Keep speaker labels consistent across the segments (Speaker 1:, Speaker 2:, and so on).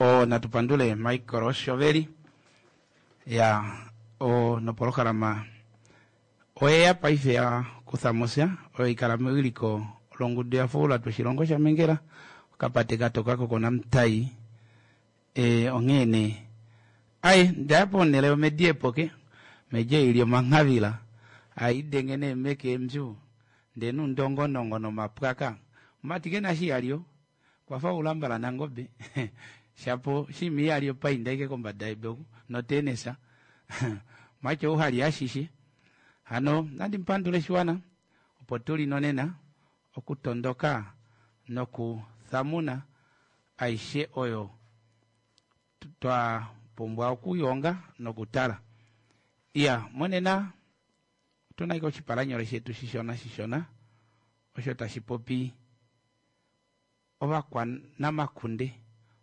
Speaker 1: o natupandule Michael Shoveri ya o nopolokalama oya paife ya kuthamosia o ikalama wiliko longudu ya fula tushilongo sha mengela kapate katokako kona mtai ongene ai ndapo nelewa medie poke meje ilio mangavila ai dengene meke mzu ndenu ndongo nongo no mapaka matigena shi alio kwa fa ulambala nangobe shapo shimi alio pa indeke komba daibo no tenesa macho hali ashishi hano nandi mpandule shwana opotuli nonena okutondoka noku thamuna aishe oyo twa pombwa okuyonga nokutala iya monena tunaiko chipalanyole shetu shishona osho tashipopi ovakwa namakunde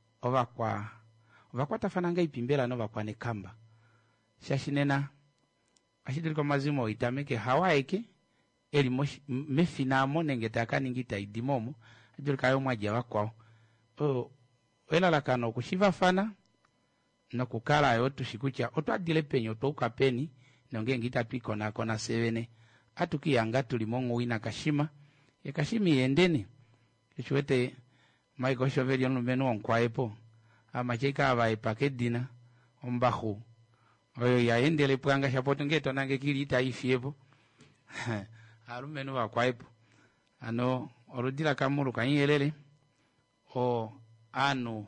Speaker 1: ovakwa tafananga ipimbela novakwa nekamba shashinena ashituliko mazimo itameke hawaeke eli mefinamo nenge takaningita idimomo ajulikayo mwaja wakwao elalakano kushiva fana nokukala yo tushikucha otwadile penyo toukapeni nonge ngita twikona kona sevene atukiyanga tulimongo wina kashima yakashimi yendene kichwete Michael Shoveri onumenu onkwaepo amacheka abaye pakedina ombahu oyo yaendele pwanga shapoto ngeto nange kilita ifiepo alumenu bakwaepo ano oludila kamuru kanyelele o anu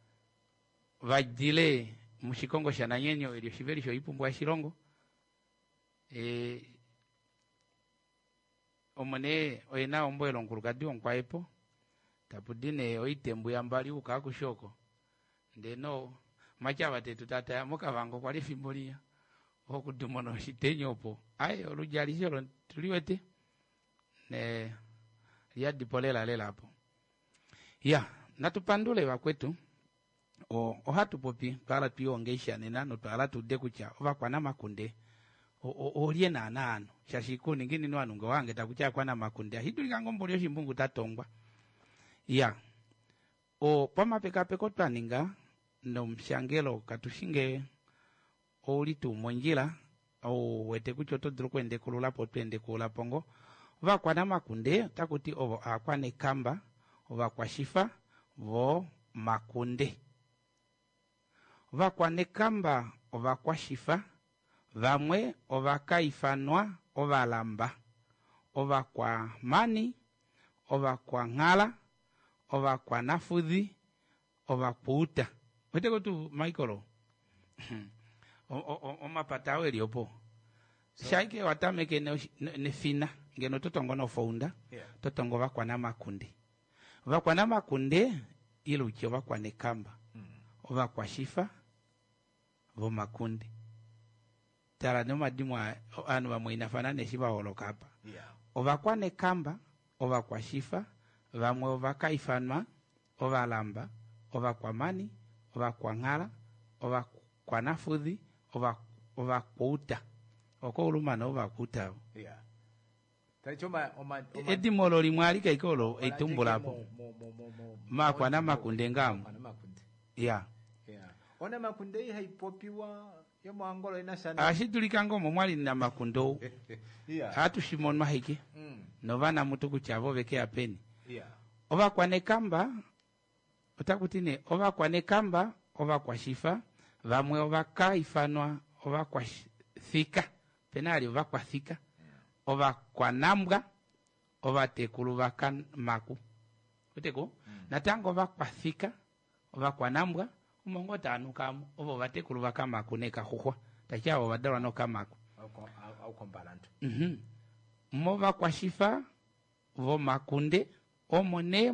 Speaker 1: vajile mushikongo sha nanyenyo elio shiveli sho ipumbwa shirongo omone oyena omboelo nkurukadi onkwaepo tapudine oitembu yambali ukakushoko ndeno machava tetu tata ya moka vango kwa lifimbolia okudumono shitenyopo ai olujalisho tuliwete ne yadipolela lela hapo ya natupandule wakwetu ohatu popi pala tuyongeisha nena no pala tudekucha ovakwa na makunde olie na nano shashikuni ngini no anunga wange takucha kwa na makunde hidulika ngombolio shimbungu tatongwa ya pama pekape kotwaninga no mshangelo katushinge olitu monjila wete kuchoto drukwende kulula potwende kula pongo vakwa na makunde takuti ovo akwa ne kamba vakwa shifa vo makunde vakwa ne kamba vakwa shifa vamwe ovakaifanwa ovalamba ovakwa mani ovakwa ngala ovakwa nafudhi ovaputa wete kutu Michael omapatao eliopo shaike watameke nefina ngeno totongo no founda totongo vakwa na makunde iluchi ovakwa ne kamba ovakwa shifa vo makunde tala no madimwa anu vamwe inafana neshiva holokapa ovakwa ne kamba ovakwa shifa vamwe ovakaifanwa ovalamba ovakwa mani ovakwa ngala ovakwa nafudhi ovakwa oko ulumana ovakuta edimolo limwalika ikolo eitumbulapo makwa na makunde ngamu ya
Speaker 2: ona makunde haipopiwa yo mwangolo inashana
Speaker 1: ashitulikango momwali na makundo hatu shimon mahike novana mutuku chavo veke apeni ovakwa nekamba otakutine ovakwa nekamba ovakwa shifa vamwe ovakaifanwa ovakwa thika penali ovakwa thika ovakwa nambwa ovatekulu vakan maku uteko natango ovakwa thika ovakwa nambwa umongo tanu kamu ovo vatekulu vakamaku neka huhwa tachiao vadalwa no kamaku
Speaker 2: au kombalantu
Speaker 1: mova kwa shifa vo makunde omone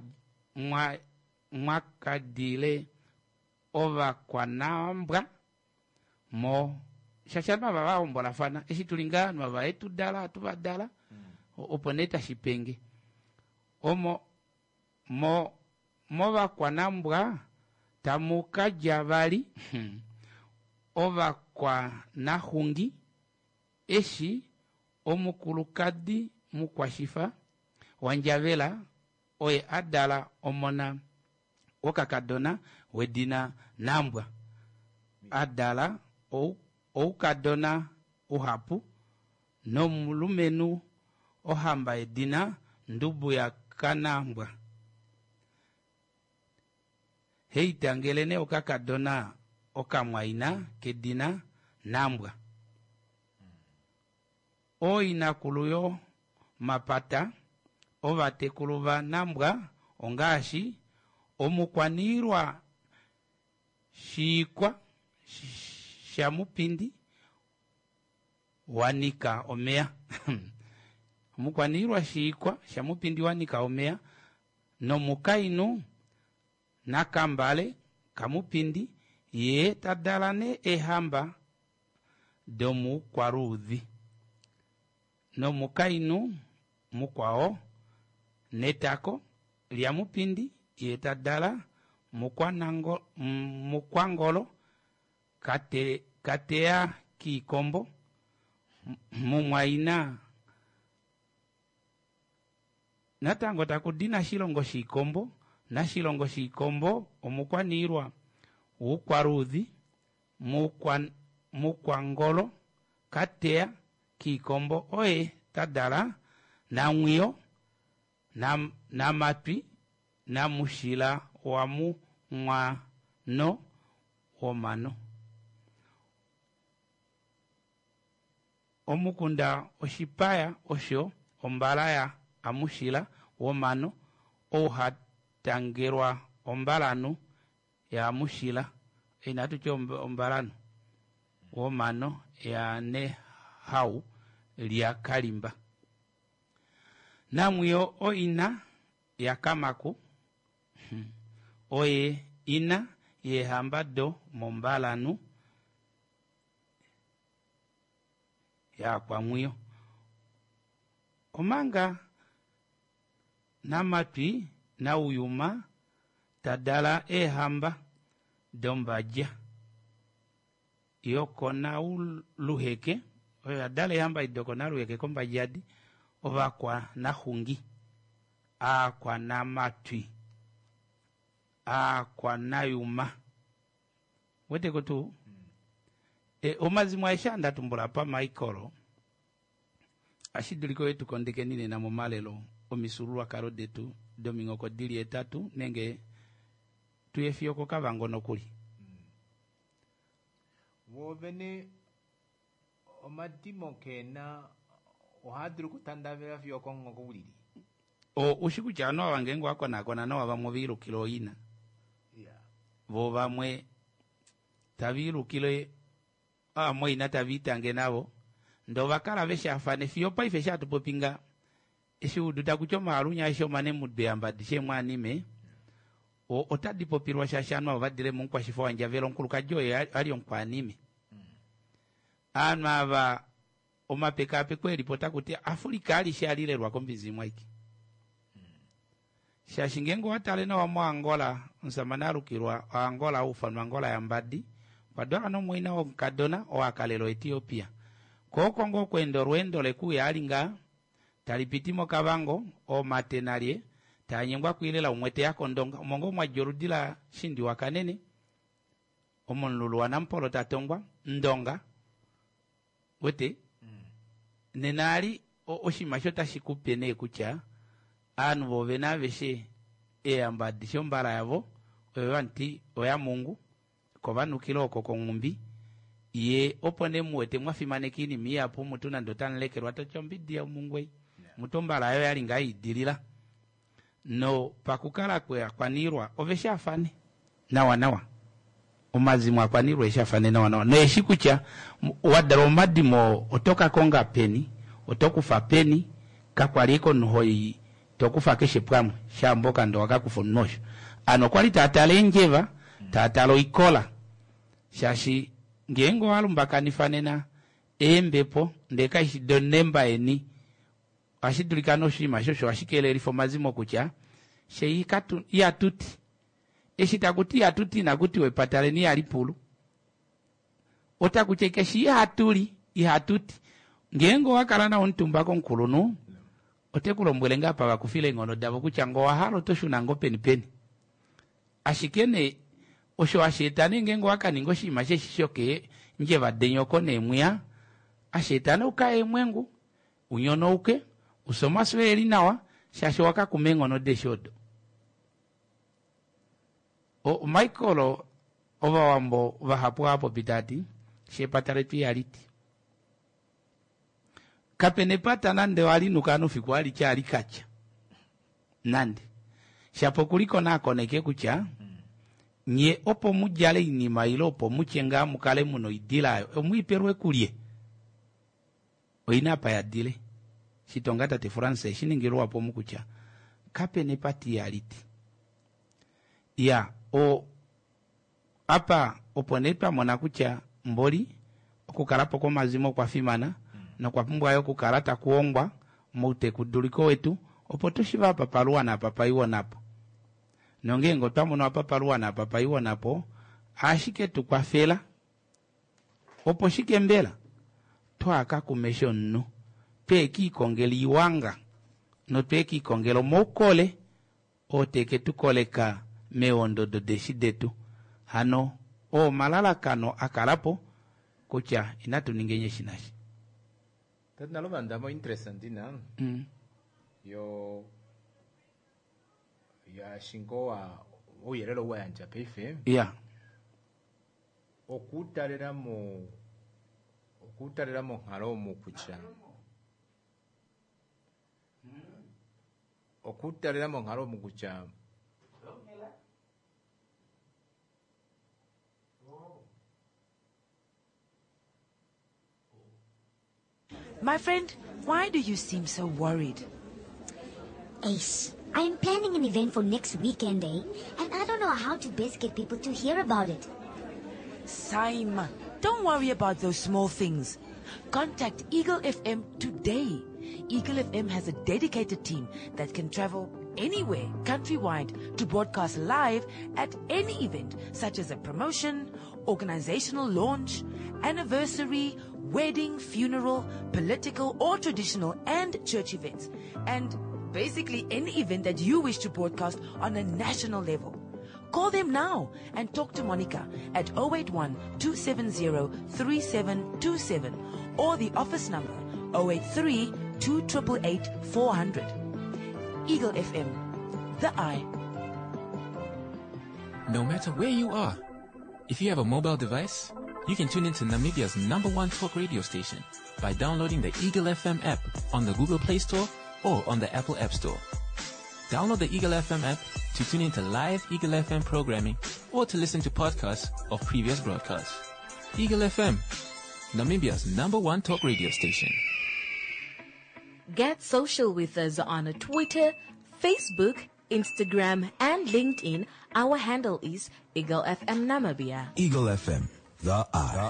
Speaker 1: mwakadile ova kwa nambwa mo shashama baba ombola fana eshitulinga nwa etu dala tubadala oponeta shipenge mova kwa nambwa tamuka javali ova kwa nahungi eshi omukulukadi mukwashifa wanjavela oye adala omona okakadona wedina nambwa adala okadona uhapu no mulumenu ohamba edina ndubu ya kanambwa heitangelene okakadona okamwaina kedina nambwa oina kuluyo mapata ovatekulu va nambwa ongashi omukwanirwa shikwa shamupindi wanika omea omukwanirwa shikwa shamupindi wanika omea no mukainu nakambale kamupindi ye tadalane ehamba domu kwarudhi no mukainu mukwao netako lya mupindi ye tadala mukwangolo katea kikombo mumwaina natango takudina shilongo shikombo na shilongo shikombo omukwanirwa ukwarudhi mukwangolo katea kikombo oye tadala na mwiyo na matwi na mushila wa mwano omano omukunda oshipaya osho ombalaya amushila womano ohatangerwa ombalanu ya mushila inatucho ombalanu womano ya ne hau lya kalimba namwiyo oina ya kamaku oye ina ye hamba do mombalanu ya kwa mwiyo omanga na matwi na uyuma tadala ehamba dombaja yoko na uluheke oyo adala ehamba idoko na luheke kombajadi oba kwa na hungi kwa na matwi kwa na yuma wete kutu omazimu aishanda tumbula pa maikoro ashiduliko yetu kondeke nine na momalelo omisurua karodetu domingo kodili etatu nenge tuyefiyoko kavango nokuli
Speaker 2: wovene omatimo kena ohaduru kutandavela fiyoko ngoko bulili
Speaker 1: ushiku chano awangengo akona no abamubiru kilo ina bo bamwe tabiru kilo amwe ina tabitange nabo ndo bakala beshafane fiyo pa ifesha tupopinga eshudu takuchoma alunya esho mane mudbe ambadishe mwanime otadipopirwa shashano abadire munkwa shifo wanjavelo nkuluka joye aliyo nkwanime anaba omapeka pe kweli pota kuti Afrika ali shalilelwa kombizimwa iki shashingengo watalena wa Angola nsamanarukirwa Angola ufanu Angola ya mbadi padola no mwina o kadona o akalelo Ethiopia kokongo kwendo rwendo leku yalinga talipitimo kabango o matenalie tanyengwa kwilela umwete yako ndonga mongo mwa jorudila shindi wakanene omonlulu wanampolo tatongwa ndonga wete nenali oshimasho tashikupene kucha anu bovena beshe ambadisho mbala yavo oyo anti oya Mungu kovanukilo okoko ngumbi ye opone muwete mwafimanekini miyapo mutuna ndotanlekerwa tochombidia umungwe mutombala ayo yalinga idilila no pakukala kwanirwa ovesha afane nawa omazimu akwanirwa eshafane nawa no eshikucha wadaro madimo otoka konga peni otokufa peni kakwaliko nhoyi tokufa keshe pwamwe shamboka ndo wakakufunosho ano kwali tatalenjeva tatalo ikola shashi ngengo walumbaka nifanena embepo ndeka ishidonemba eni ashidulikano shima shosho ashikele rifo mazimo kucha sheikatu ya tuti eshitakuti ya tuti na kuti wepataleni ya lipulu otakuchekeshi ya tuti ngengo wakalana ontumbako nkulunu otekulombwelenga pa bakufile ngono dabo kucha ngo wahalo toshuna ngo peni ashikene osho ashetani ngengo akaningo shima sheshishoke nje badenyoko nemwya ashetani ukae mwengu unyono uke usoma sweli nawa shasho wakakumengo no deshodo o Michael ova wambo vahapo pitati shepatare pialiti kapene pata nande wali nukanu fikwali chali kacha nande shapo kuliko nako neke kucha nye opo mujale inima ilo opo muchenga mukale muno idilayo omwiperwe kulie oina pa ya dile shitongata te France shiningiro apo mukucha kapene pati aliti ya o apa oponepa mona kucha mboli okukalapo kwa mazimo kwa fimana na kwa pumbwa yo kukarata kuongwa moute kuduliko wetu opo tushiva papaluwa na papaiwa napo nongengo tamuno apapaluwa na papaiwa napo ashike tukwa fela opo shike mbela tuaka kumesho nnu peki kongeli iwanga no peki kongelo mokole o teke tukoleka meondo do deshidetu hano o malala kano akarapo kucha inatu ningenye shinashi
Speaker 2: Tad nalobanda mo interesante na. Yo ya shingo wa oyerelo wa anja pefe.
Speaker 1: Yeah.
Speaker 2: Okutarera mo haro mu kucha. Okutarera mo haro mu kucha.
Speaker 3: My friend, why do you seem so worried?
Speaker 4: Ace, I am planning an event for next weekend, and I don't know how to best get people to hear about it.
Speaker 3: Saima, don't worry about those small things. Contact Eagle FM today. Eagle FM has a dedicated team that can travel anywhere countrywide to broadcast live at any event, such as a promotion, organizational launch, anniversary, wedding, funeral, political or traditional and church events, and basically any event that you wish to broadcast on a national level. Call them now and talk to Monica at 081-270-3727 or the office number 083-2888-400. Eagle FM, the eye.
Speaker 5: No matter where you are, if you have a mobile device, you can tune into Namibia's #1 talk radio station by downloading the Eagle FM app on the Google Play Store or on the Apple App Store. Download the Eagle FM app to tune into live Eagle FM programming or to listen to podcasts of previous broadcasts. Eagle FM, Namibia's #1 talk radio station.
Speaker 6: Get social with us on Twitter, Facebook, Instagram, and LinkedIn. Our handle is Eagle FM Namibia.
Speaker 7: Eagle FM, the eye.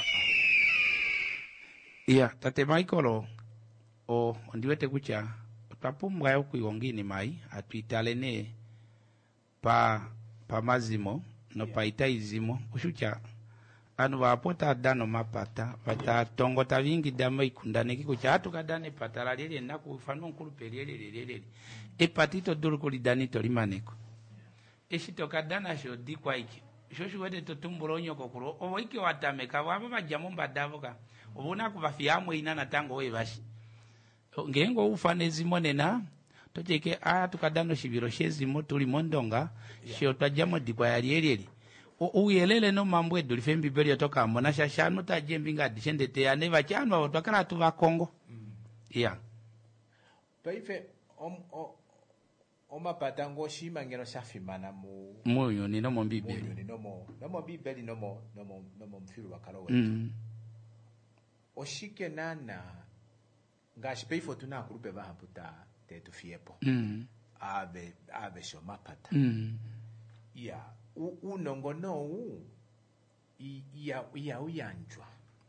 Speaker 1: Yeah, tate Michael o ndiwete kucha tapumwa yo kuongini mai atuitalene pa mazimo no pa itaizimo ushucha anu vapota dano mapata vata tongo tavingi dama ikundane kikucha atukadane patala lele na kufanu nkulupeli lele epatito dulukuli dani tolimaneko eshitokadana sho dikwa iki shoshu wete totumbulo nyoko kulo owo iki watameka waba bajamo mbadavoka obuna kubafiamwe ina natango webashi ngengo ufanezi monena tocheke tukadano shibiro shezimo tuli mondonga shio tajamo dikwa yalieleli uyelele no mambo edu lifembi beli yotoka mbona shashano tajembinga dishende te ane vachano watokala tu Kongo. Yeah.
Speaker 2: Paife oma patango shima ngeno shafimana mu
Speaker 1: moyo ni no mbibeli.
Speaker 2: Moyo ni no mbibeli no mfiru wakalo wetu. Oshike nana ngashi peifo tuna kurupe bahaputa tetu fiepo. Ave shoma pata. Yeah. Unongono iya uyanjwa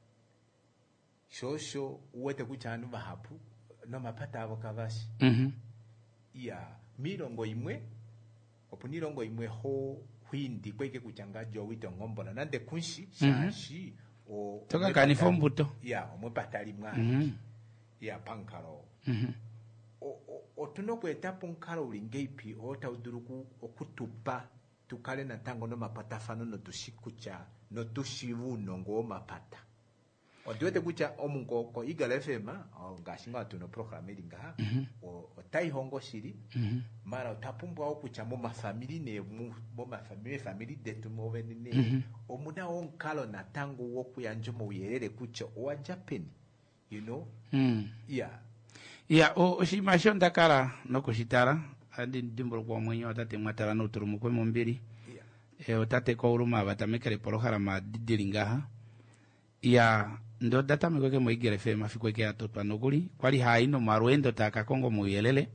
Speaker 2: shosho uwete kuchanu bahapu no mapata abo kabashi iya mirongo imwe opunirongo imwe ho hwindi kweke kuchanga jo wito ngombola nande kunshi shashi o
Speaker 1: toka kanifombuto
Speaker 2: ya omwe patali mwa ya pankaro o tuno kweta pankaro ulingeipi ota uduruku okutupa tukale na tango no mapata fano no tushikucha no tushivuno ngo mapata odwete kucha omungo ko Eagle FM ngashinga tuno program elinga o tai hongo shiri mara utapumbwa okucha mu mafamily ne mu family detu moveni ne omuna onkalo na tango wokuyanja mu yerere kucha wa Japan you know
Speaker 1: o shimasho ndakala no kushitara andi ndimbolo kwa mwenye watate mwatara no turumu kwe mumbiri otate ko uruma batamekere porohara ma didilingaha ndo data mikoke mo Eagle FM afiko ke atotwa noguli kwali haino marwendo taka Kongo muyelele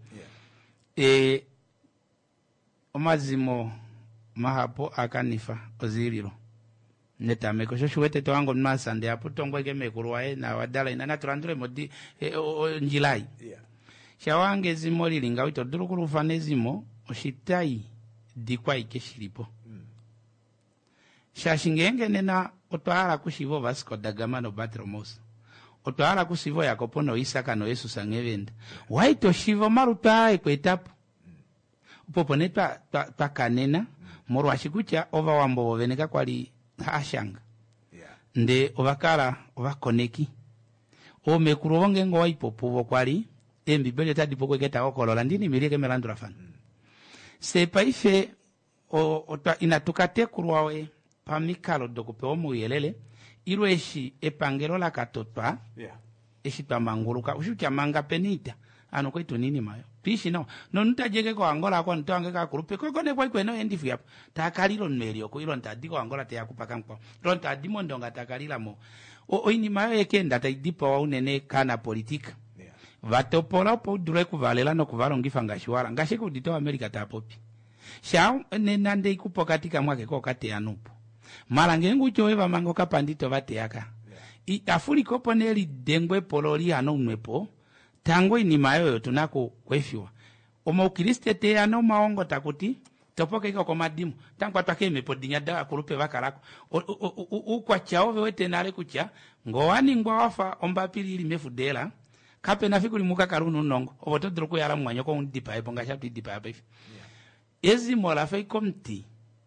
Speaker 1: omazimo mahapo akanifa oziriro netameko shoshuwete twango masande apo tongo ke mekurwae na wadala ina naturandure modi njilai shawange zimo lilinga wito durukuru fanezimo oshitai dikwa ikeshilipo shashingenge nena otwala kushivo Vasco da Gama no Batromos otwala kusivo Yakobo no Isaka no Yesu sangevenda waito shivo maruta ekwetapo upoponetwa takanena morwa shikucha ova wambo veneka kwali hashanga nde ovakala ovakoneki o mekuronge ngo waipopuvo kwali embibele tadipo kweketa okolola ndini milike melandura fan sepa ife inatukate kurwawe pamikalo dokupewa muyelele irweshi epangelo la katotwa eshi pamanguluka ushucha manga penita ano kwetu nini mayo pishi no nutajeke kwa Angola kwa ntange ka kurupe kone kwa kweno endifu yapo takalilo nmelio ko ilo ntadiko Angola te yakupaka mpo ilo ntadimo ndonga takalila mo ini mayo ekenda taidipo wa unene kana politika vatopola po dure kuvalela no kuvalongifa ngashwala ngashiko dito America tapopi shao nenande ikupokatika mwake ko kate anupo malangengu choeva mango kapandito vateaka afuli kopo neli dengwe pololi ano unwepo tango ini mayo tunako kwefiwa oma ukiriste te ano maongo takuti topoke kwa madimu tango atake mepodinya dawa kurupe vakarako ukwa chaove wete nale kucha ngowani ngwa wafa ombapili ili mefudela kape nafikuli muka karunu nongo oboto droku yala mwanyo ko ndipa ebonga chapti dipa ape ezi mola fai komti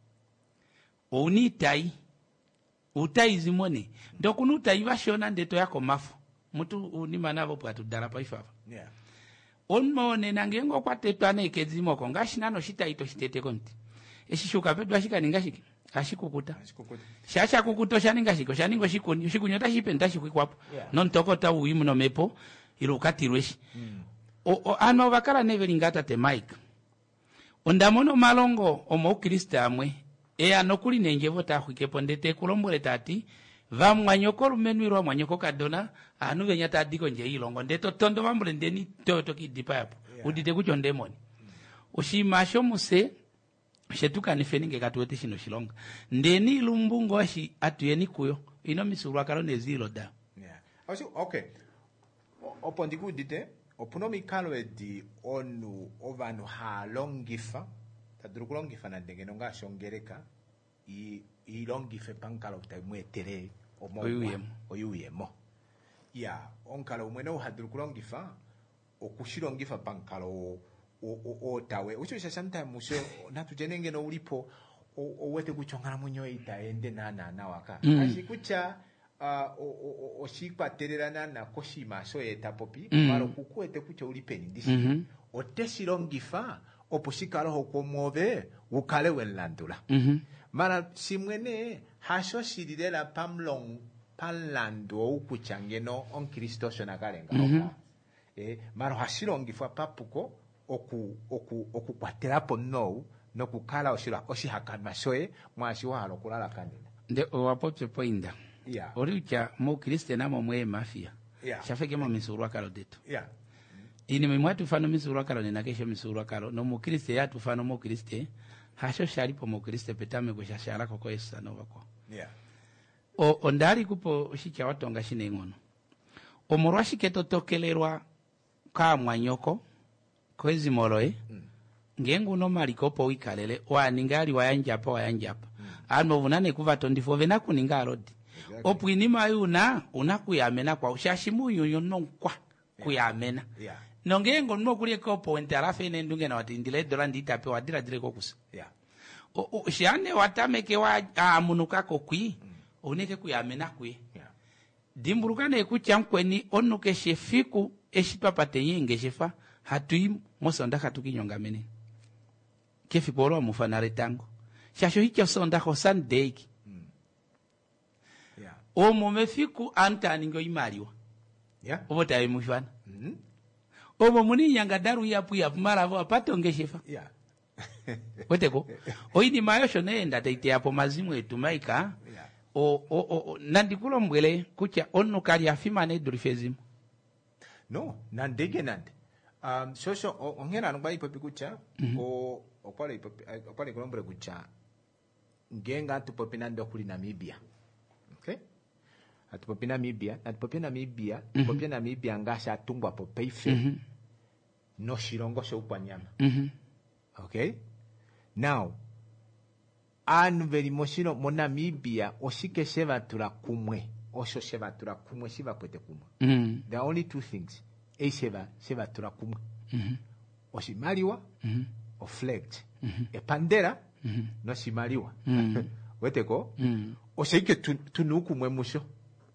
Speaker 1: unitai utai zimone ndokunu utai vashona ndeto yako mafu mtu unimanavo pwatu darapa ifafa onmone nangengo kwa tetwane kezimo ko ngashinano shita ito shitete konti eshishuka pedwa shika ningashiki ashikukuta shasha kukuto shaningashiko shaningo shikuni shikunyota shipenda shikwapo non tokota uimu no mepo ilukatirweshi ano vakala nevelingata te Mike ondamono malongo omo Krista amwe anokuli nenjevo tahuikepo ndete kulombole tati vamwanyoko lumenwirwa mwanyoko kadona anu venya tadiko nje ilongo ndeto tondo vambule ndeni toto kidipa yapo udite kucho ndemoni ushimasho muse shetuka nifeninge katuwete shino shilonga ndeni lumbungo ashi atuyeni kuyo ino misurwa kalo nezilo da
Speaker 2: okay opondiku dite opuno mikalo edi onu ovanu halongifa tadurukulongifa na ndenge nonga shongereka ilongife pankalo utamwetere oyuyemo onkalo umwene uhadurukulongifa okushilongifa pankalo otawe ucho sometimes musho natujenenge no ulipo owete kuchongana munyo itaende na waka ashikucha oshikwatererana na koshima so etapopi maro kukwete kucho ulipeni ndishi oteshilongifa opushikalo hokomove ukale welandula mara simwene hasho shirilela panlando ukuchangeno on Kristo shona kalenga maro hashilongifwa papuko okukwatelapo no kukala oshihakanmashoe mwashi wahalo kulala kanina
Speaker 1: nde owapote poinda oriucha mo Kristo namo mwe mafia shafeke mo misurwa kalo detu ini memwatu fano misurwa kalo nina kesho misurwa kalo no mo Kristo ya tufano mo Kristo hasho shalipo mo Kristo petame ko shashara ko Yesu anova ko ondari kupo shicha watonga shine ngono omorwashi keto tokelerwa ka mwanyoko kwezi moloe ngengu no malikopo wikalele waningali wayanjapa ano vunane kuva 24 vena kuninga arodi opwinima yuna unakuyamena kwa ushashimu yononkwa kuyamena nongengo no kulie kopo entarafe nendunge na watindile dola nditape wadira dire kokusa shane watameke wa amunuka kokwi oneke kuyamena kwi dimburuka ne kuchankweni onuke shefiku eshipapate yenge shefa hatui mosonda katukinyonga mene kefi polo mufanare tango shasho hicho sonda ko Sunday o momefiku anta ningo imaliwa obota yimufana obo muni yanga daru yapu mara vo apatonge shefa weteko oini mayosho nenda taite hapo mazimu etu maika nandikulo mbwele kucha onu kali afima ne durifezimu
Speaker 2: no nandege nande shosho ongena nungba ipopi kucha okwale kulombre kucha ngenga tupopi nando kuli Namibia okay atupopi Namibia tupopi Namibia ngasha tungwa po peife no shirongo sho upanyama okay now anu veri moshiro mo Namibia oshike shevatura kumwe osho shevatura kumwe shiva pwete kumwe there are only two things shevatura kumwe oshimaliwa o flagged epandera no shimaliwa weteko oshike tunuku mwe musho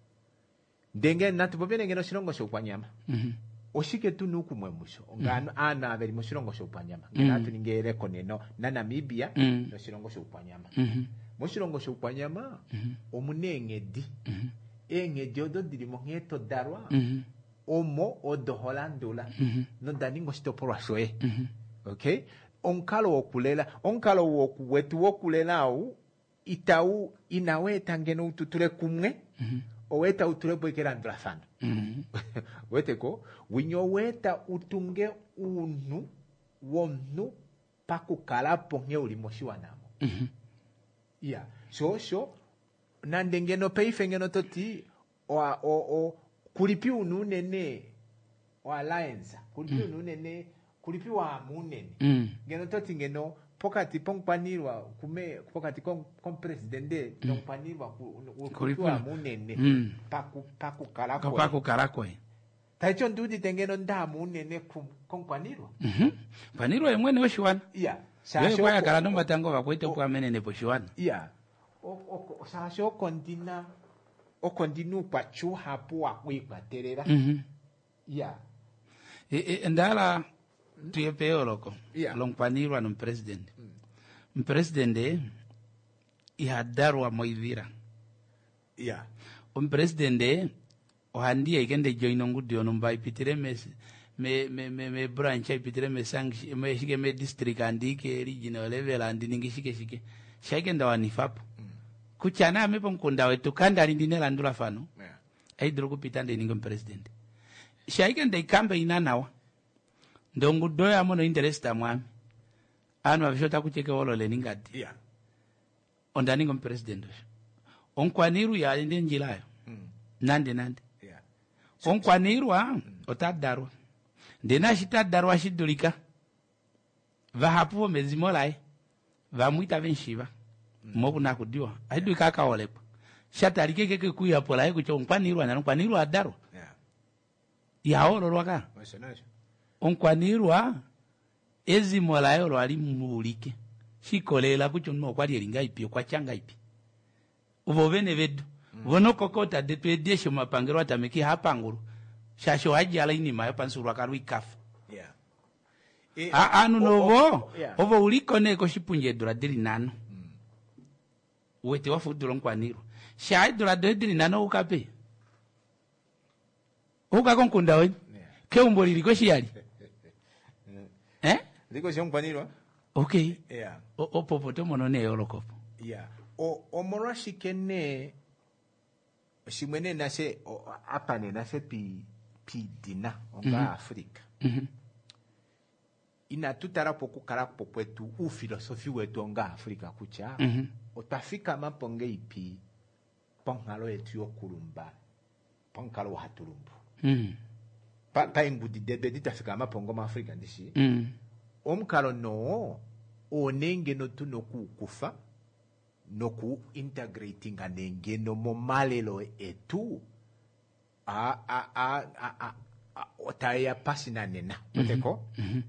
Speaker 2: ndenge natupopene ngeno shirongo sho upanyama oshike tunuku mwe musho ngano ana veri mushirongo sho upanyama ngatu ningereko neno na Namibia no shirongo sho upanyama mushirongo sho upanyama omunengedi engedi odo dirimo ngeto darwa omo odo holandula no daningo stopora shoe okay onkalo wokuwetu wokulela au itau inaweta ngeno ututule kumwe oweta utulepo ikerandula fano weteko winyo weta utunge unu wonu pakukalapo nge ulimoshi wanamo shosho nandengeno peife ngeno toti kulipi ununene o alliance kulipi ununene kulipi wa amunene ngeno toti ngeno pokati pongpanirwa kume pokati kom presidente pongpanirwa kulipi wa amunene paku
Speaker 1: kalako
Speaker 2: taicho ndudi tengeno ndamu nene kongpanirwa
Speaker 1: panirwa emwene oshiwana shasho kwa kala nomba tango bakwete kwa menene poshiwana
Speaker 2: shasho okondinu pachu hapo akwipaterera
Speaker 1: ndala tuyepeo loko longpanirwa no president president ihadarwa moidhira president ohandia ikende joino ngudio nomba ipitire me branch ipitire me sangi me shike me district andike regional level andingi shike shaike ndawanifapo kuchana mepo mkunda wetu kanda alindine landula fano aidro kupita ndingo president shaike ndaikambe inanawa ndongu doya mono interest amwami anu avishota kucheke wolo leningati ondaningo president onkwaniru ya ende njilayo nande onkwanirwa otadarwa ndena shitadarwa shidulika vahapuvo mezimolai vamwita venshiva mokuna kudiwa aidulika akaolepo shatalikekeke kuyapolaye kucho onkwanirwa na onkwanirwa adarwa yaololwaka onkwanirwa ezimolai olwali mulike shikolela kucho nokwali elinga ipi kwa changa ipi uvovene vedu vono kokota depedesho mapangiro atameki hapanguru shasho ajala ini mayo pansurwa karwi kafa anu novo ovo ulikone ko shipunje dura diri nano wete wafuduro nkwaniro shai dura diri nano ukape ukakonkunda we ke umboli liko shiyali
Speaker 2: liko shionkwanirwa
Speaker 1: okay opopoto mono ne yolokopo
Speaker 2: omorwa shikene shimwene nase apane nase pi dina onga Afrika ina tutara poku karapo kwetu filosofi wetu onga Afrika kucha otafika maponge ipi pongalo etu yokulumba pongalo hatulumbu pa ingudi debe ditafika mapongo ma Afrika ndishi omkalo no onenge no tunoku kufa noku integrating anengeno momalelo etu otaya pasina nena oteko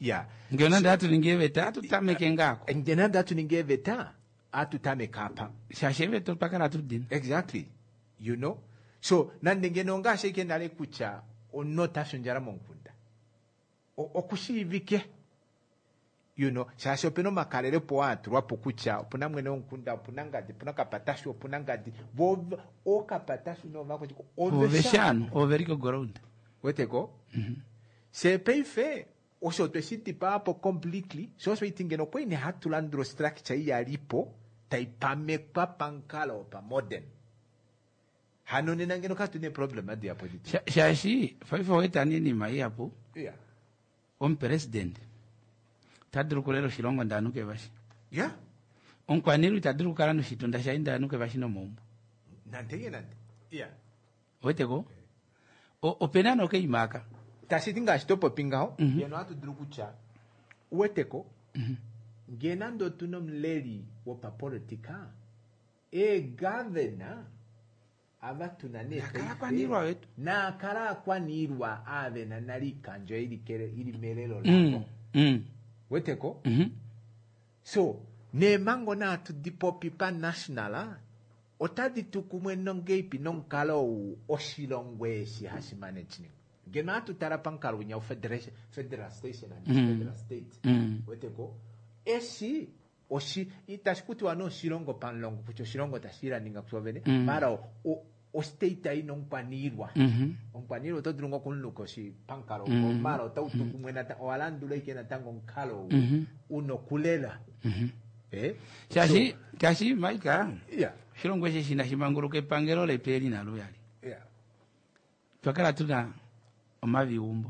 Speaker 2: Yeah.
Speaker 1: Ngena ndatu ningeveta tutameke ngako.
Speaker 2: Ngena ndatu ningeveta atutameka apa.
Speaker 1: Shasheve topakala tudin.
Speaker 2: Exactly. You know? So nandengeno ngasheke ndale kucha onota shonjara monkunda. Okushivike. You know, shasho peno makalele po atu wapo kucha opuna mwene onkunda opuna ngadi opuna kapatashu opuna ngadi o kapatashu no vako chiko
Speaker 1: oveshano overiko ground
Speaker 2: weteko c'est pas fait osho to siti papo completely so itingeno ko ni hatulandro structure ya lipo taipame pa pankalo pa modern hanone nangeno ka tune problem adi apo diti
Speaker 1: shashi faifo wetani ni mai hapo
Speaker 2: yeah
Speaker 1: president tadru kulelo shilongo ndanuke bashi
Speaker 2: yeah
Speaker 1: onkwaniru tadru kalano shitonda shainda anuke bashi no mombo
Speaker 2: nantege nante yeah
Speaker 1: weteko openano ke imaka
Speaker 2: tasitinga stopo pingao yeno atu drukucha weteko genando tunom leli wopa politika governor abatunane na kala kwanirwa ave na nalikanjo ili melelo lako weteko so ne mango na tu dipopi pa nationala otadi tukumwe nongeipi nonkalo oshilongwe shi hashimane chini gena tu tarapankalo nya federal station and federal state weteko esi oshi itashikuti wano shilongo panlongo kucho shilongo tashira ninga kusovene mara o state ai non panirwa on panirwa to drungo kunluko si pankalo mara to tukumwe na walandule ikena tango nkalo uno kulela
Speaker 1: Chashi maika
Speaker 2: yeah
Speaker 1: shilongo shina shimanguru ke pangero le peli na luyali
Speaker 2: yeah
Speaker 1: twakala tuna omavi umbo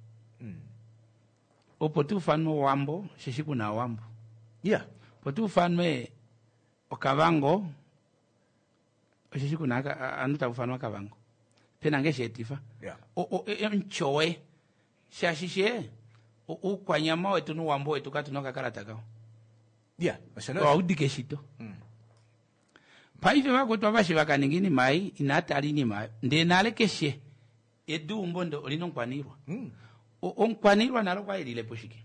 Speaker 1: opo tu fanu wambo shishiku na wambo
Speaker 2: yeah
Speaker 1: potu fanwe okavango shishiku na anuta ufanu akavango pena ngeshe tifa
Speaker 2: yeah
Speaker 1: nchowe shashishe ukwanyama wetu nu wambo wetu katunoka karatakao
Speaker 2: yeah
Speaker 1: wa udikeshito paife wako twabashi wakaningini mai inatali ni mai ndenalekeshe edu umbondo olino nkwanirwa onkwanirwa nalo kwa ilile pushiki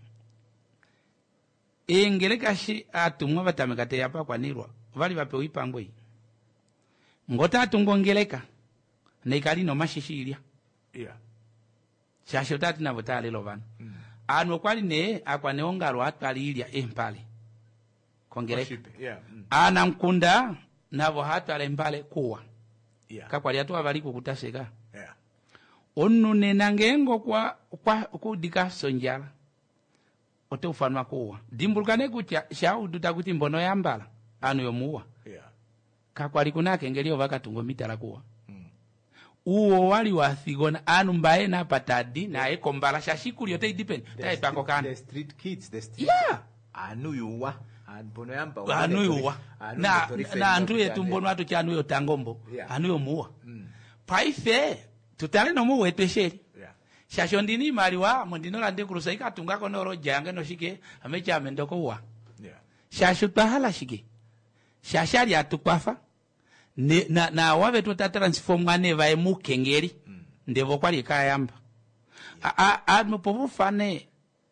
Speaker 1: engelekashi atumwa batamekate yapa kwanirwa vali bapewi pangwe ngota atungongeleka neikali no mashishiria
Speaker 2: yeah
Speaker 1: shasho tati na botale lovana ano kwali ne akwane ongalo atalilia empale kongeleka
Speaker 2: yeah
Speaker 1: ana nkunda nabo hatale mbale kuwa
Speaker 2: yeah
Speaker 1: kakwali atu abali kukutaseka
Speaker 2: yeah
Speaker 1: onune nangengo kwa kudika sonjala ote ufanwa kuwa dimbulkane kucha shaudu takuti mbono yambala anu yomuwa
Speaker 2: yeah
Speaker 1: kakwali kunake ngelio vakatungo mitala kuwa uwo wali wathigona anu mbae na patadi na ekombala shashikuli yote depend taipako kana
Speaker 2: the street kids the street
Speaker 1: yeah
Speaker 2: anu yuwa mbono yamba
Speaker 1: anu yuwa na andu yetu mbono watu chanu yo tangombo anu yomuwa paife tutale no muwe tesheri shasho ndini maliwa mondino lande kurusaika tungako noro jange no shike amecha amendoko wa shasho tahala shike shashari atukwafa na wabe tuta transform ane vae mukengeri ndevo kwali kayamba a mpovu fane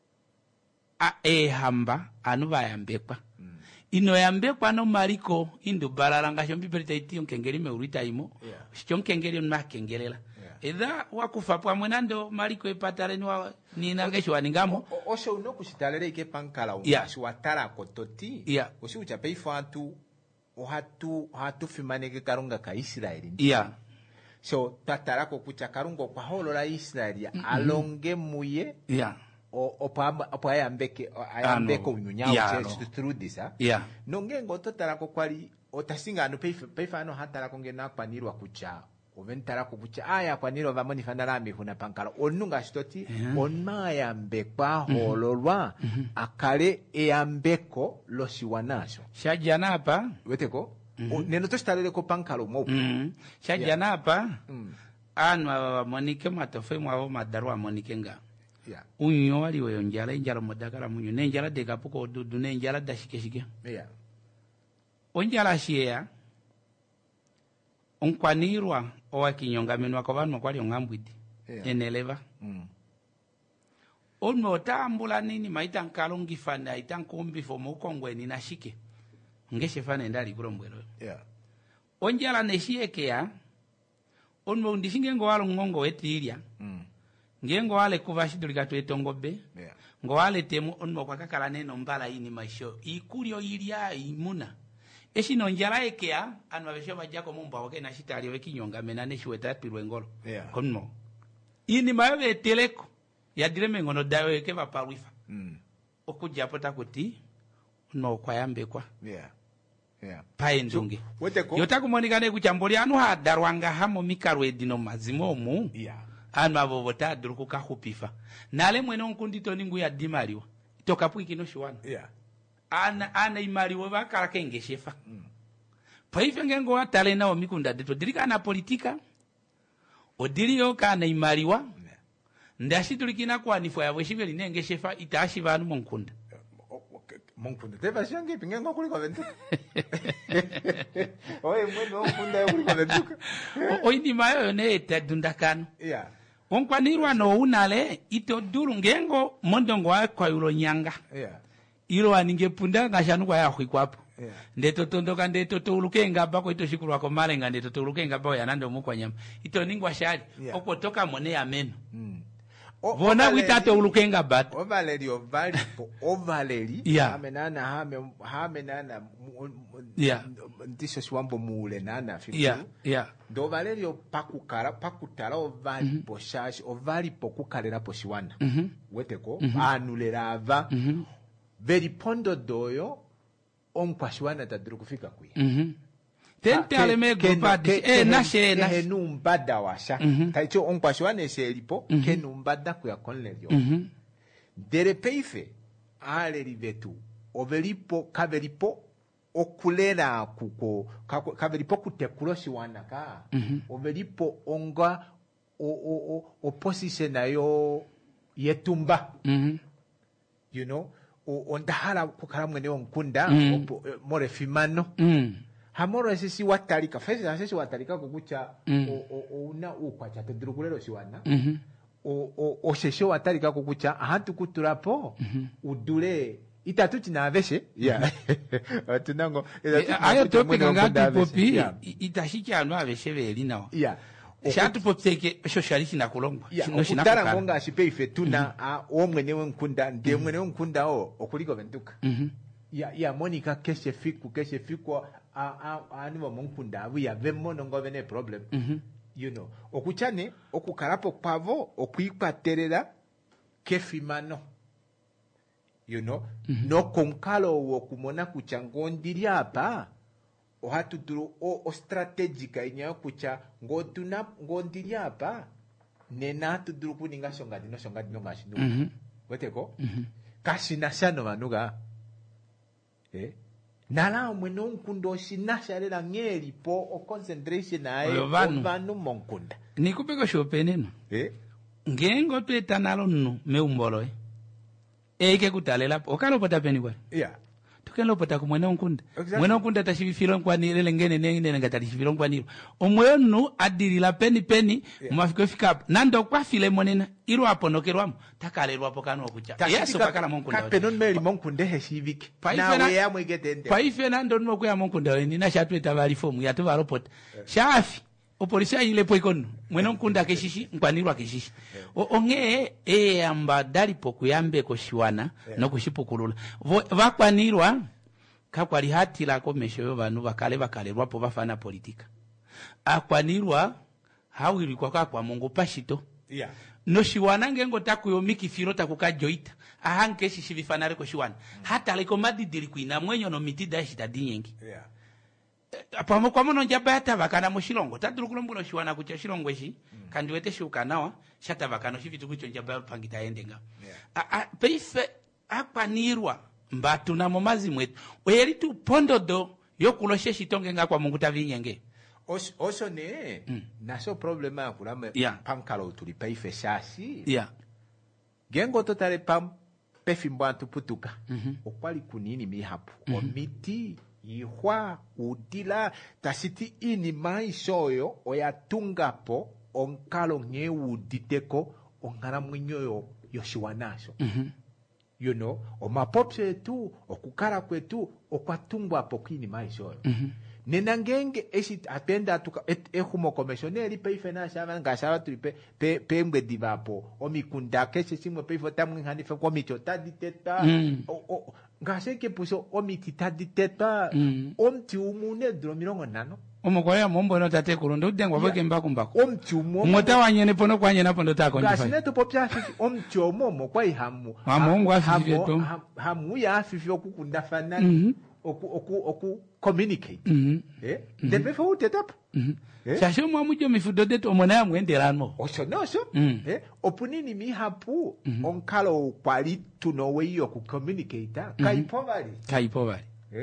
Speaker 1: hamba anu vayambekwa ino yambekwa no maliko indu balalanga shombi peritaiti onkengeri meurita imo shichonkengeri makengelela edha wakufa pwa mwenando maliko epatale ni nangesho waningamo
Speaker 2: osho uno kushitalele ike pankala watara kototi oshi uchape ifatu ohatu fimaneke karunga ka Israeli so tatarako kucha karungo kwa holo la Israeli alonge muye opa ayambeke unyunyao through this nongengo tatarako kwali otasinga anu peifa ano hatarako ngena kwanirwa kucha oventara kukucha aya kwaniro vamoni fanarami huna pankala onunga stoti onma yambekwa hololwa akale eyambeko losiwanasho
Speaker 1: shajana apa
Speaker 2: weteko neno tostalele ko pankala mopo
Speaker 1: shajana apa anu monike matofe mwa madarwa monike nga unyo wali we njala modakala munyo nenjala de kapuko dudu nenjala dashike onjala shia onkwanirwa owa kinyonga menwa kwa vanu kwali ongambwidi eneleva onno tambula nini maita nkalongi fana ita nkumbi fo mukongwe ni nashike ngeshe fana ndali kulombwelo onjala neshiekea onno ndishinge ngwalo ngongo wetilya ngengo wale kuvashidulika twetongobe ngo wale temu onno kwakakala neno mbala ini maisho ikulyo ilya imuna eshino njala ekea anwa besho bajako mumba wake na shitali wekinyonga menane shweta pilwe ngolo konno ini mayo teleko ya direme ngono dawe ke bapawifa okuja pota kuti no kwayambe kwa paendunge yotakumonikane kuchamboli anu hadarwanga hamo mikarwe dino mazimomu anu abobota duruku kahupifa nale mweno nkundito ningu ya dimaliwa tokapuiki no shiwana ana imaliwa bakara kenge shefa paife ngengo watale nao mikunda dito dirika na politika odiriyo kana imaliwa ndashitulikina kwa nifo ya weshibe linenge shefa itashi banu monkunda
Speaker 2: teba shange pingengo kuliko ventuka oye mweno monkunda kuliko ventuka
Speaker 1: oindi mayo ne tadundakano onkwanirwa no unale ito duru ngengo mondongo wa kwa yulo nyanga ilo aninge punda ngashanu kwa ya khikwapo ndeto tondoka ndeto tulukenga bako ito shikuru wako malenga ndeto tulukenga bako yanando mukwa nyama ito ningwa shari okotoka mone ya meno Vona witate ulukenga bat.
Speaker 2: Ovaleri. Hamenana. Ndiso swambo mule nana. Do Valerio pakutara ovali poshashi ovali pokukalera poshiwana. Weteko anulerava. Veri pondo doyo ompashiwana taduru kufika kuya.
Speaker 1: Tentale me gopadi nashe
Speaker 2: numbada washa taicho ompashwane seripo ke numbada kuya konlerio dere peife ale rivetu overipo kaveripo okulera kuko kaveripo kutekuloshi wanaka overipo onga opposition ayo yetumba you know ondahala kukala mwene onkunda more fimano hamoro sisi watalika fesa sisi watalika kukucha una ukwacha tedrukulero shiwana o shesho watalika kukucha ahantu kuturapo udule itatu chinaveshe tunango
Speaker 1: ayo topic ngati popi itashiki anu aveshe veli nawo shatu popseke socialist na kulongwa
Speaker 2: no shina ngonga shipeife tuna omwene wenkunda ndiye mwene wenkunda okuliko ventuka ya Monica keshe fiku aniwa munkunda abu ya vemono ngobene problem you know okuchane okukarapo pavo okwipaterera kefimano you know no konkalo wokumona kuchangondiri apa ohatuduru o strategica inyo kucha ngotuna ngondiri apa nena tuduru kuninga shongadi no ngashinu weteko kashina shano manuga nala mweno nkundo shinasharela ngeli po o concentration ae vanu monkunda
Speaker 1: nikupeko shopeneno ngengo tweta nalo nnu meumbolo eke kutalela okalopota peni kwa tukelopota kumweno nkunda mweno nkunda tashibifilo kwa nile ngene nenge ngatashibifilo kwa nilo omweno adirila peni mafiko fika nando kwa file monena ilo aponokerwamo takalelwa hapo kanu okucha yeso pakala monkunda
Speaker 2: kapenon meli monkunda heshivike nawe ya mwegetende
Speaker 1: paife nando nmo kwa monkunda ni na shatu etabali fomu ya tuva ropota shafi opolisia ile poikono mweno nkunda keshishi nkwanirwa keshishi onge amba dali poku yambe koshiwana no kushipukulula vakwanirwa kakwali hati la komesho yo banu bakale rwapo bafana politika akwanirwa hawiri kwa Mungu pashito no shiwana ngengo takuyo mikifiro takukajoita ahanke shishivifanare ko shiwana hata liko madidiri kuina mwenyo no mitida shitadinyengi apamo kwa mono njabata bakana mushilongo tadulukulombulo shiwana kucha shilongo shi kandi wete shukanawa shata bakano shivitu kucho njabata pangita endenga peife akwanirwa mbatu na momazi mwetu oyeri tu pondodo yokuloshe shitonge nga kwa Mungu tavinyenge
Speaker 2: Oso ne naso problema akulame pankalo tulipaife shashi gengo totale pam pefimbo antuputuka okwali kunini mihapu omiti ihwa udila tasiti ini maishoyo oyatungapo onkalo nge uditeko ongara mwinyoyo yoshiwanasho. You know, omapopso etu, okukara kwetu, okwatungwa pokini maisho. Nena ngenge esi atenda tuka ehumo komisioneri peife na shaba ngashaba tulipe pembe divapo omikunda kese simwe peifo tamwe hanife komicho taditeta ngasheke puso omitita diteta omti umune dromirongo nano
Speaker 1: omukoya mombo no tate kurundo udengwa bweke mbako mbako
Speaker 2: omti umo
Speaker 1: mota wanyene pono kwanyena pono tako ndifa
Speaker 2: ngashine to popya omti omo kwa ihamu
Speaker 1: hamu afifi to
Speaker 2: hamu ya afifi okukunda fanani oku communicate debe fo tetap
Speaker 1: shasho mwamujo mifudo deto omona ya mwenderano
Speaker 2: osho noso opunini mi hapu onkalo kwali tuno weyo ku communicate kaipovali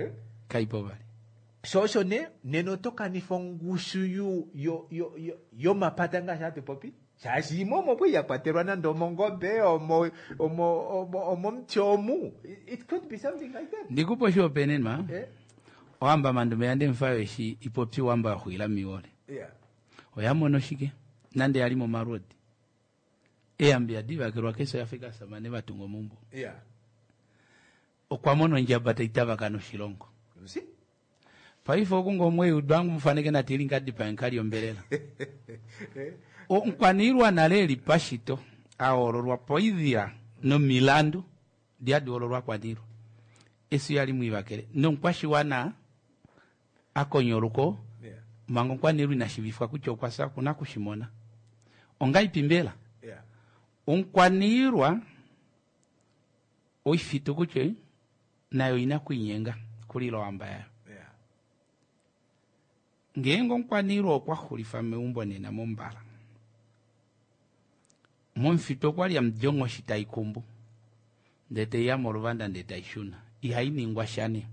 Speaker 2: so ne nenotoka ni fongushu yo mapatanga shate popi shashi momo bwe yakwaterwa na ndomongobe omo mchomu. It could be something like that.
Speaker 1: Ndikupo sho penenma wamba mandume yande mfayo shi ipopi wamba huila miwole oyamono shike nande yali mu marodi ambia diva kirwa keso yafika samane batungo mumbo okwamono njabata itaba kano shilongo paifo kungo mwe udwangu mfaneke na tilinga dipa nkali ombelela nkwanirwa naleri pashito aororwa poidhira no milandu diadi ororwa kwanirwa esu yali mwibakere no nkwashiwana akonyoruko mango nkwanirwa inashibifwa kucho kwasa kuna kushimona ongai pimbela nkwanirwa oifito kucho nayo inakuyinyenga kulilo ambaya ngengo nkwanirwa kwa hulifa meumbo nena mombala mfito kwali ya mjongo shitaikumbu ndete ya moruvanda ndete ishuna ihaini ngwashane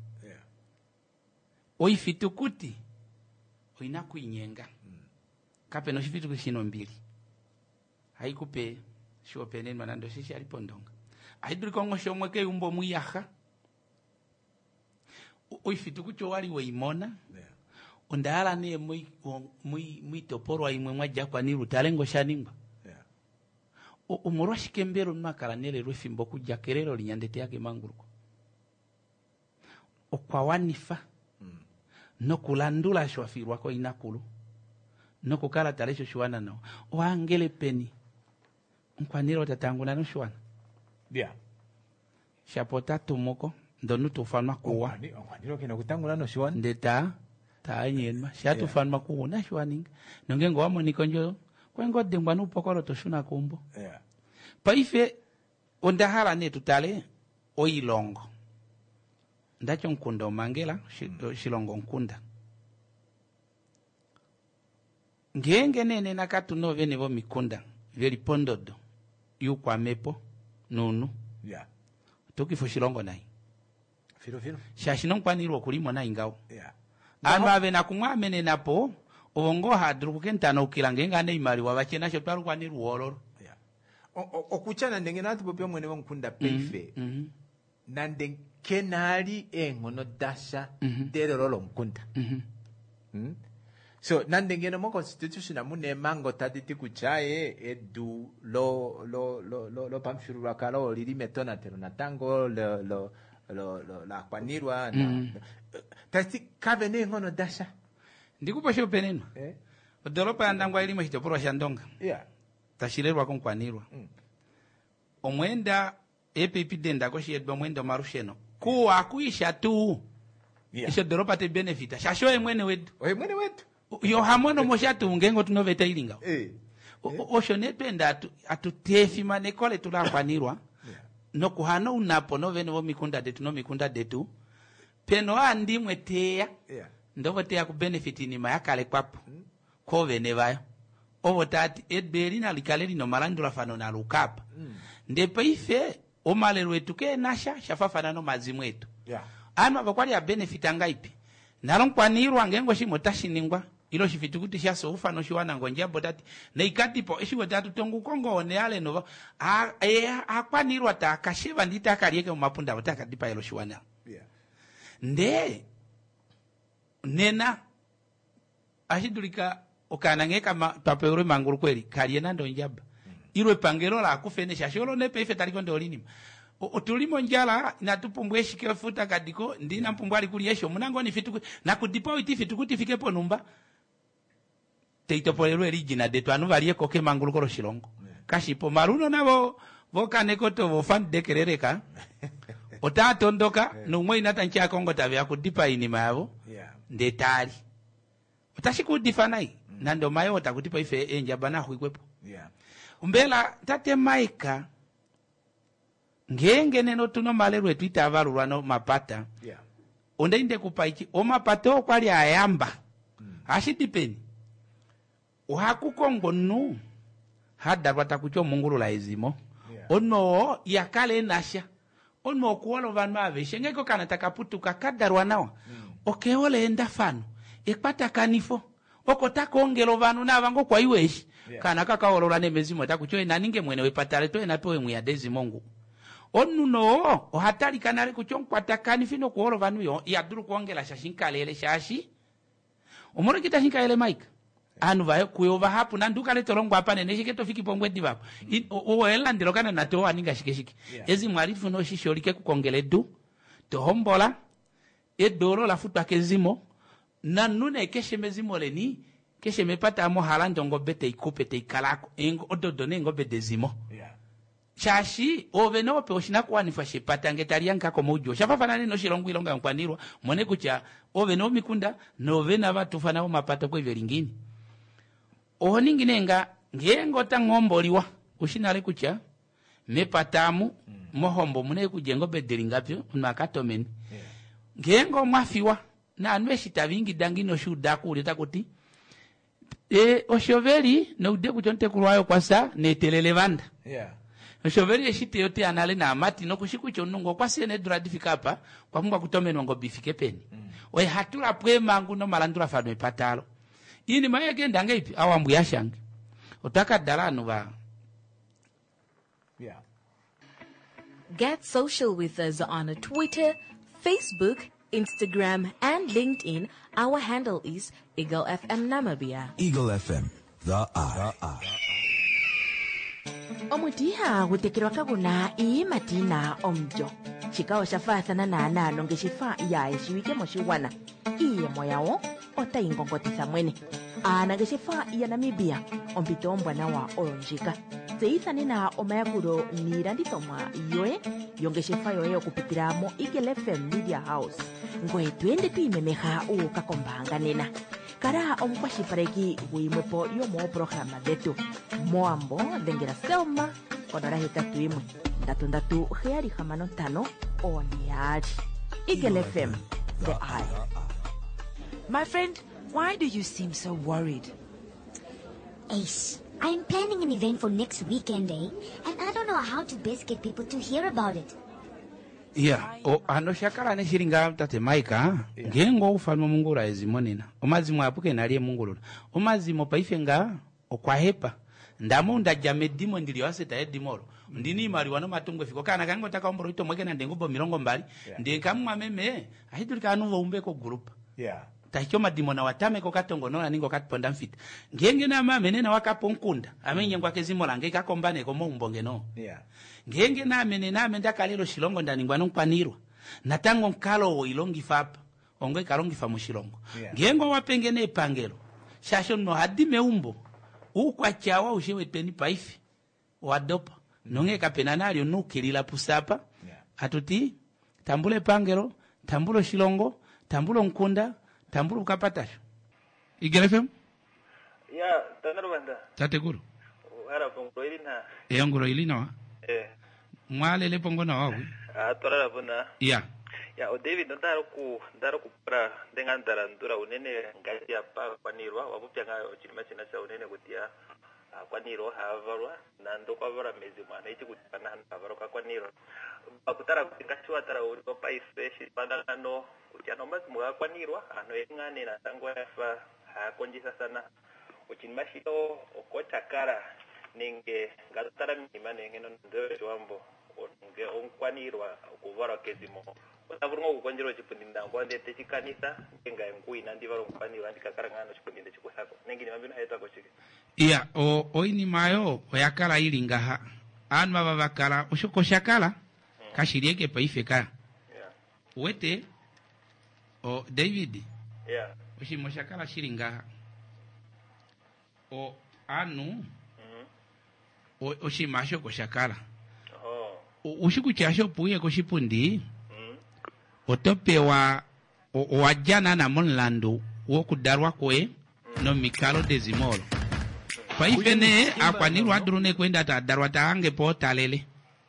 Speaker 1: oifito kuti oinakuinyenga kape no shifito kushino mbili haikupe shopenen manando shishi alipondonga aiduri kongo shomweke umbo muyaha oifito kucho wali weimona ondala ne muy toporwa imwe mwaja kwa niru talengo shaningwa umoroshi kembero makala nele rwefimbo kuja kerero linyandete yake manguruko okwawanifa no kulandula shwafirwa ko inakulu no kukala talesho shwana no oangele peni nkwaniro tatanguna no shwana shapota tumoko ndonu tufanwa kuwa
Speaker 2: nkwaniro kena kutanguna no shwana
Speaker 1: ndeta taanyema shatu fanwa kuwa na shwaninga nongengo wamo nikonjo kwengo dengwa nupokoro toshuna kumbo paife ondahala ne tutale oilongo ndacho nkunda mangela shilongo nkunda ngenge nene nakatu no vene vo mikunda veli pondodo yukwa mepo nunu tukifo shilongo nai
Speaker 2: filo
Speaker 1: shashino nkwanirwa kulimo na ingao anu ave nakumwamene napo ongo hadru kentana ukilangenga ne imali wabachena sho twaru kwaniru woloro
Speaker 2: okuchana ndenge nati popyo mwene wonkunda peife nande kenali engono dasha derero lonkunda so nande ngeno mo constitution amune mango taditi kuchaye edu lo pamfirura kalo lili metona tero natango la kwanirwa tasti kavene ngono dasha
Speaker 1: ndikupo sho peneno odoropa andangwa ilimo hitoporo shandonga tashirerwa konkwanirwa omwenda EPP denda ko shedwa mwenda marusheno kuwa kuisha tu isho doropa te benefita shasho mwene wetu yo hamono moshatu ngengo tunoveta ilinga osho netwenda atutefi manekole tulakwanirwa no kuhano unapo no vene vo mikunda detu no mikunda detu peno andi mwetea ndovo teya ku benefit ni mayakale kwapo ko vene vayo ovo tati edberina likaleli no malandula fano na lukapa ndepe ife omalero etu ke nasha shafafana no mazimu etu anu abakwali ya benefit angaipi nalonkwanirwa ngengo shimo tashiningwa ilo shifitukuti shaso ufano shiwana ngonja bodati na ikatipo eshiwe tatu tongu kongo one ale no akwanirwa ta kasheba ndita kalieke mapunda botaka dipa ilo shiwana nde nena ashidulika okanangeka papeure manguru kweli kaliena ndo njaba irwe pangelo la kufenesha sholo nepe ife taliko ndo linima utulimo njala inatupumbwe shike futa kadiko ndina mpumbwa alikuli yesho munango ni fitu na kudipoiti fitu kuti fikepo numba teitopolero eligina detu anu valie koke mangulukoro shilongo kashipo maruno nabo voka nekoto vofan dekerereka otatondoka numwe inata nchi ya Kongo tabia kudipa inima yabo ndetali utashikudifanai na ndo mayo otakutipa ife enjabana huikwepo umbela tate maika ngenge neno tuno malero twita avalulwano mapata onde kupaichi o mapata okwali ayamba ashidipeni uhakukongo nu hadarwa takucho mungulula ezimo ono yakale nasha ono kuolo vanu aveshe ngeko kana takaputuka kadarwa nawa okeole enda fano ekpata kanifo okotaka ongelo vanu navango kwa iweshi kana kakaolola nemezimo takucho enaninge mwene wepatale to enapewe mwiyadezi mongu onuno ohatali kanale kuchonkwata kanifino kuolo vanu yo yaduru kuongela shashinkalele shashi omoro kita shinkalele maika anu vayo kuyova hapu nanduka letolongo hapa neneshike tofiki pongwedi vapo oela ndilokana na to aninga shikeshiki ezi mwarifu no shisholike kukongele du tohombola edoro la futwa kezimo na nune keshe mezimo leni keshe mepata amo halando ngobe te ikupe te ikalako ododone ngobe dezimo chashi ovenope oshinakuwa nifashe patange talianka komojo shafafana neno shilongo ilonga nkwanirwa mwone kucha oveno mikunda novena batufa nabo mapata kwa ivelingini ohoninginenga ngengo tangomboliwa ushinale kucha mepatamu mohombo mune kujengo bedelingapyo unakatomeni ngengo mwafiwa na anweshi tavingi dangino shuda kuleta kuti oshoveli no ude kuchonte kulwayo kwa sa netelele vanda oshoveli eshite yote anale na amati no kushikucho nungo kwa sene duradifika hapa kwa mungu kutomenwa ngo bifike peni oye hatula pwema ngu no malandura fano epatalo ini mayege ndange ipi awambu yashange utaka dalanu ba
Speaker 6: Get social with us on Twitter, Facebook, Instagram, and LinkedIn. Our handle is Eagle FM Namibia.
Speaker 7: Eagle FM, the eye.
Speaker 3: Omutiha gutekirwa kaguna imatina omjo chikao shafathana na nano ngeshifa ya eshiwike moshiwana iye moyawo otaingongotitha mwene ana ngeshifa ya Namibia ompito ombwana wa olonjika tseithanina omayakuro niilandithomwa yoe yongeshefa yoye okupitiramo Eagle FM Media House ngoye twende twiimemeha uukakombanga nena kara omukwashipaleki wimwepo yomoprograma dhetu moambo dhengera Selma konora hetatu imwe 3365 oniyali Eagle FM the eye.
Speaker 8: My friend, why do you seem so worried?
Speaker 4: Ace, I'm planning an event for next weekend, and I don't know how to best get people to hear about it.
Speaker 1: Ano shakala ne shiringa tate maika ngengo ufalmo mungura ezimonena omazimo apuke nalie mungulula omazimo paifenga okwahepa ndamo ndajamedimo ndili waseta edimoro ndini mali wano matungwe fiko kana kango taka omboro ito mweke na ndengo bo mirongo mbali ndenkamwa meme ahidulika anuvo umbeko group tahichoma dimona watame ko katongo nona ningo katponda mfita ngenge na mama menena wakapo nkunda amenye ngwa kezimo lange kakombane ko mumbonge no ngenge na menena amenda kalelo shilongo ndani ngwa nokwanirwa natango nkalo wo ilongi fapa ongwe kalongi fa mushilongo ngengo wapengene pangelo shasho no hadime umbo ukwa chawa ushewe peni paifi wadopa nonge kapenanalio nukilila pusapa atuti tambule pangelo tambulo shilongo tambulo nkunda tambulu kapatasho Eagle FM
Speaker 9: ya tanaro banda
Speaker 1: tate guru
Speaker 9: ara pongro ilina
Speaker 1: ngoro ilina wa mwale le pongo na wawi
Speaker 9: torara buna
Speaker 1: ya
Speaker 9: o David ndaro ku pra dengan darandura unene ngati apa kwanirwa wabupyanga ochimachina cha unene kutia kwaniro havarwa nando kwavara mezi mwana ichi kutana havarwa kwaniro bakutara kutikachwa tara uri ko paise shipandano kuchano mazimu kwanirwa ano engane na tango yafa hakonjisa sana uchimashito okochakara ninge ngatara mimane ngeno ndo wambo onge onkwanirwa kuvara kezimo Taburngo kukonjero chipundi ndangwa ndete chikanisa enga enkuina ndivaro mpaniro andikakarangano chipundi ndechikusako nengini mambino haita kochike
Speaker 1: iya oini mayo oyakala ilingaha anu ababakala oshokoshakala kashirieke paifeka wete David oshimoshakala shilingaha anu oshimasho koshakala ushikuchasho puye koshipundi otopewa wajana na monlando wokudarwa kwe no mikalo dezimolo paifene akwanirwa drone kwenda tadarwa taange po talele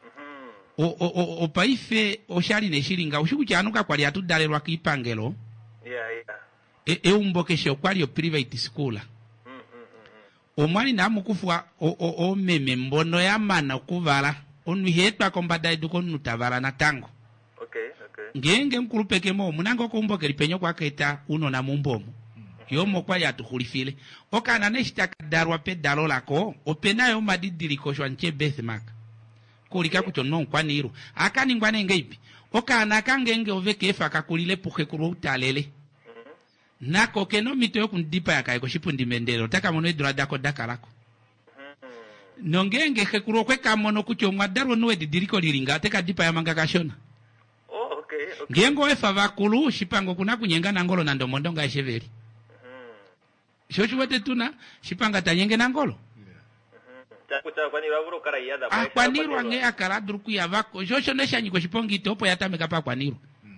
Speaker 1: o paife oshali neshilinga ushikuchanuka kwali atudalelwa kipangelo eumbokeshe kwali private school omwali namukufwa o meme mbono yamana kuvala onuhetwa kombada eduko nutavala natango ngenge nkulupekemo munango kumboke lipenyo kwaketa uno na mumbomo yomo kwali atukhulifile okana neshitaka darwa pedalo lako openayo madidiliko shwanche Bethmark kulika kuchono nkwaniro akani ngwane ngeipi okana kangenge ovekefa kakulile puke kuru utalele nako keno mito yokundipa yakaiko shipundi mendelo taka mono edura dako dakalako nongenge kekuru kweka mono kuchomwa darwa nuwe didiriko liringa teka dipa ya manga kashona ngengo efa vakulu shipango kuna kunyenga nangolo na ndomondo nga esheveri shoshu wete tuna shipanga tanyenge nangolo kwaniru ange akala druku ya vako shoshu nesha nyiko shipongi topo yatameka pa kwaniru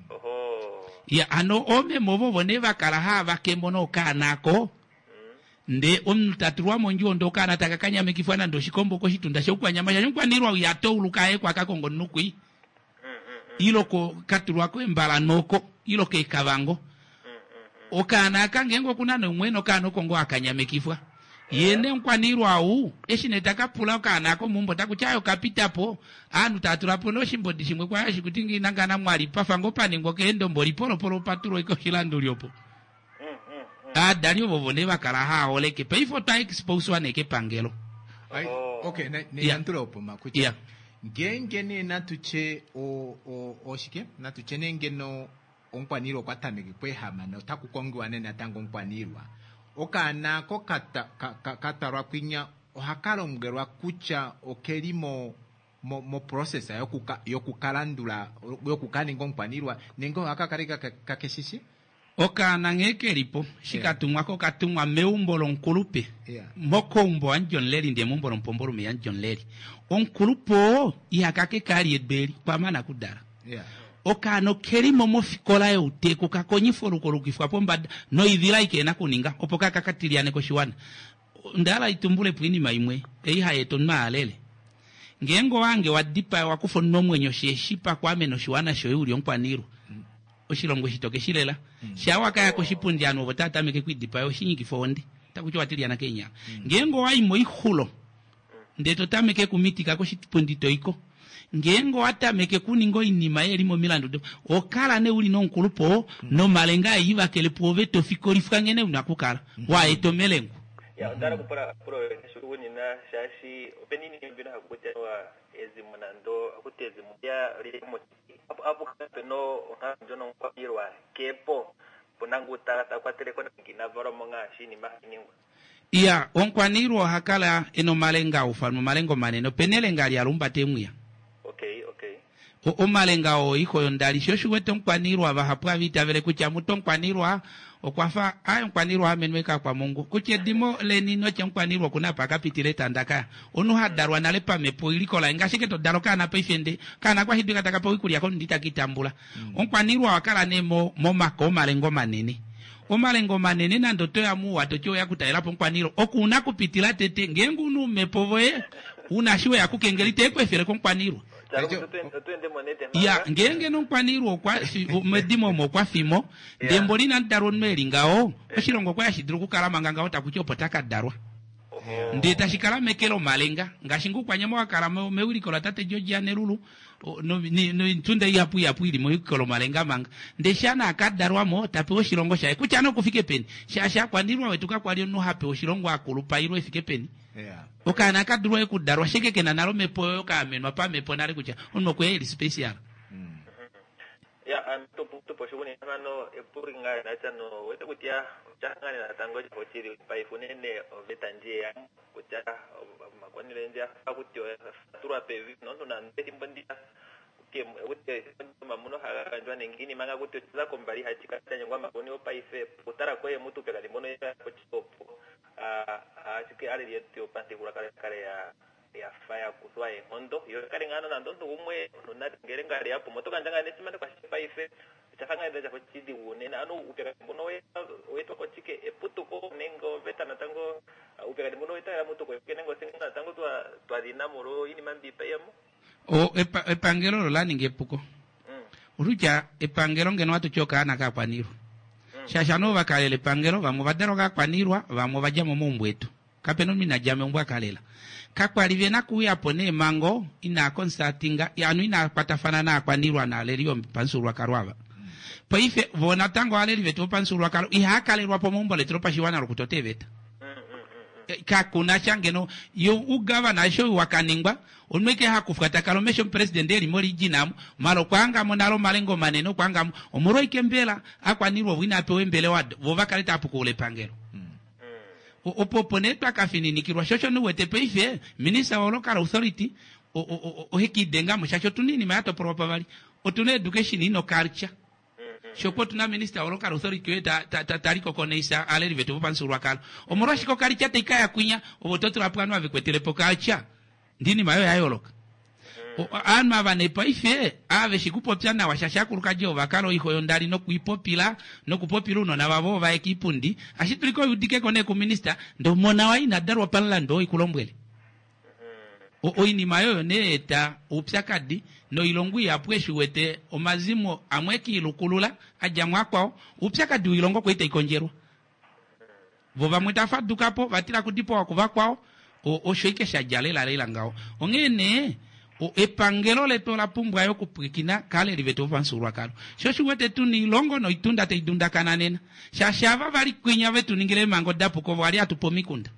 Speaker 1: ya ano ome movo neva kala hava kemono kanako nde omtatruwa monju ondoka nataka kanyame kifwana ndo shikombo ko shitunda shokwa nyama ya kwaniru ya to ulukae kwa kakongo nukui iloko katurwako embala noko iloke kavango okana kangengo kunano mweno kano kongo akanyame kifwa yene nkwanirwa au eshinetaka pula kana ko mumbo takuchayo kapitapo anu taturapo no shimbodi shimwe kwa shikutingi nangana mwali pafango paningo kendo mboli polo paturo iko hilando lyopo dalio bobone bakala ha oleke paifo ta expose waneke pangelo
Speaker 2: okay ne yanturopo makucha ngenge ne natuche oshike natuche nengeno onkwanirwa kwatameke kwehama no takukongwa nene atango nkwanirwa okana ko katarwa kwinya ohakalongerwa kucha okelimo mo process yokukalandula yokukaninga nkwanirwa nengo akakarika kakeshishi
Speaker 1: okana ngekelipo shikatumwa ko katumwa meumbolo nkulupe mokombo anjon leri ndi mumbolo mpombolo me anjon leri onkulupo yakake kali edbeli pamana kudara okano kelimo mofikola yo uteko kakonyifolo kolukifwa pomba no idhila ikena kuninga opoka kakatiliane ko shiwana ndala itumbule pwini maimwe eiha yeto maalele ngengo wange wadipa wakufo nomwenyo sheshipa kwa meno shiwana shoyo uli onkwaniro oshilongo shitoke shilela shawaka yako shipundi anu botata meke kwidipa yo shinyiki fondi takucho watiliana Kenya ngengo waimo ihulo ndeto tameke kumitika ko shipundi toiko ngengo atameke kuningo inima elimo milando okala ne uli nonkulupo no malenga yiba kele pove to fikori fangene unakukala wa etomelengo
Speaker 9: ya ndara kupara pro shukuni na shashi openini mbina hakutwa ezimunando akutezimu ya limo abu kapeno njono kwirwa kepo punangu tata kwatele kona ngina varo monga shini mahiningwa
Speaker 1: iya onkwaniro hakala eno malenga ufalmo malengo maneno penele ngali alumba temwiya o malenga o iko yondali shoshu weto nkwanirwa bahapwa vitavele kucha muto nkwanirwa okwafa ayo nkwanirwa amenweka kwa Mungu kuche dimo lenino cha nkwanirwa kuna pakapitile tandaka onu hadarwa nalepa mepo ilikola ngashike to daroka na pefende kana kwa hidika takapo ikulia ko ndita kitambula nkwanirwa wakala nemo momako malengo manene o malengo manene na ndoto ya mu watocho ya kutaila po nkwaniro okuna kupitila tete ngengu nu mepovoe unashiwe ya kukengelite kwefere ko nkwanirwa ya ngenge no nkwanirwa kwa medimo mo kwa fimo ndembolina ndaron melingao oshilongo kwa yashidru kukalama nganga takuchopo takadarwa ndeta shikala mekelo malenga ngashingu kwa nyamo wakalama mewili kola tate Georgia nerulu no tunde yapu ili mwikolo malenga manga ndeshana akadarwa mo tape oshilongo shaye kuchano kufike peni shasha kwanirwa wetuka kwa lio no hape oshilongo akulupa ilo ifike peni okana kadruwe kudarwa shekeke na nalo mepo ka amenwa pa mepo nare kucha onno kwe ili special
Speaker 9: ya tupo shughuli ngano epuringa na chano wete kutia changani na tango cha kochiri paifunene vetanjia kucha makwani lenja akutio tura pevi nondo na ndeti mbandia ke wete mamuno hakanjwa ningini manga kutio za kombali hachika nyangwa makoni opaife utara koye mutu pega limono ya kochipopo chike ale yeto pante kula kale ya faya kuswa hondo yo kale ngana na ndondo umwe nonati ngerenga ali hapo motoka njanga nesimane kwa paife chafanga ndeja kwa chidi une na anu upeka mbono weto ko chike eputuko nengo beta na tango upeka mbono weta ya mutuko kenengo singa tango twa dinamoro ini mambi payamo
Speaker 1: epangelo la ningepuko uruja epangelo ngeno watu choka ana ka paniro shashano bakalele pangelo bamwe badaro ka panirwa bamwe bajamo mumbwetu kapeno mina jame mbwa kalela kakwalive na kuya pone mango ina constatinga yanu ina patafana na panirwa na lelio pansurwa karwaba paife vona tango alelive to pansurwa karo ihakalelwa po mumbo letro pashiwana rukutoteveta kakuna changeno yo ugava na show wakaningwa onweke hakufuata kalomesho president eli mori jinamu malo kwanga monalo malengo maneno kwanga omuro ikembela akwanirwa wina apewe mbele wad vovakaleta apukule pangelo opoponetwa kafininikirwa shosho nuwete peife minister wa local authority hiki denga mshasho tunini mayato propa bali otune education ino culture shoko tuna minister wa local authority weta tariko koneisa aleri vetu pansurwa kalo omoroshiko culture teikaya kunya obototo rapwanwa vikwetele pokacha ndini mayo yayoloka anma bane paife ave shikupopya na washashakuru Jehova kalo iho yondali no kuipopila no kupopila uno na babo ba ekipundi ashituliko udike kone ku minister ndo mona wa ina darwa panla ndo ikulombwele ini mayo neta upyakadi no ilongu ya pweshu wete omazimo amweki ilukulula ajamwa kwao upyakadi ilongo kwete ikonjerwa vova mwitafa dukapo batira kudipo wakuva kwao oshoike shajalela lela ngao ongene epangelo leto la pumbwa yo kupikina kale liveto vansurwa kalo shoshu wete tuni longo no itunda te idunda kananena shashava bali kwinya vetu ningile mango dapu ko wali atupomikunda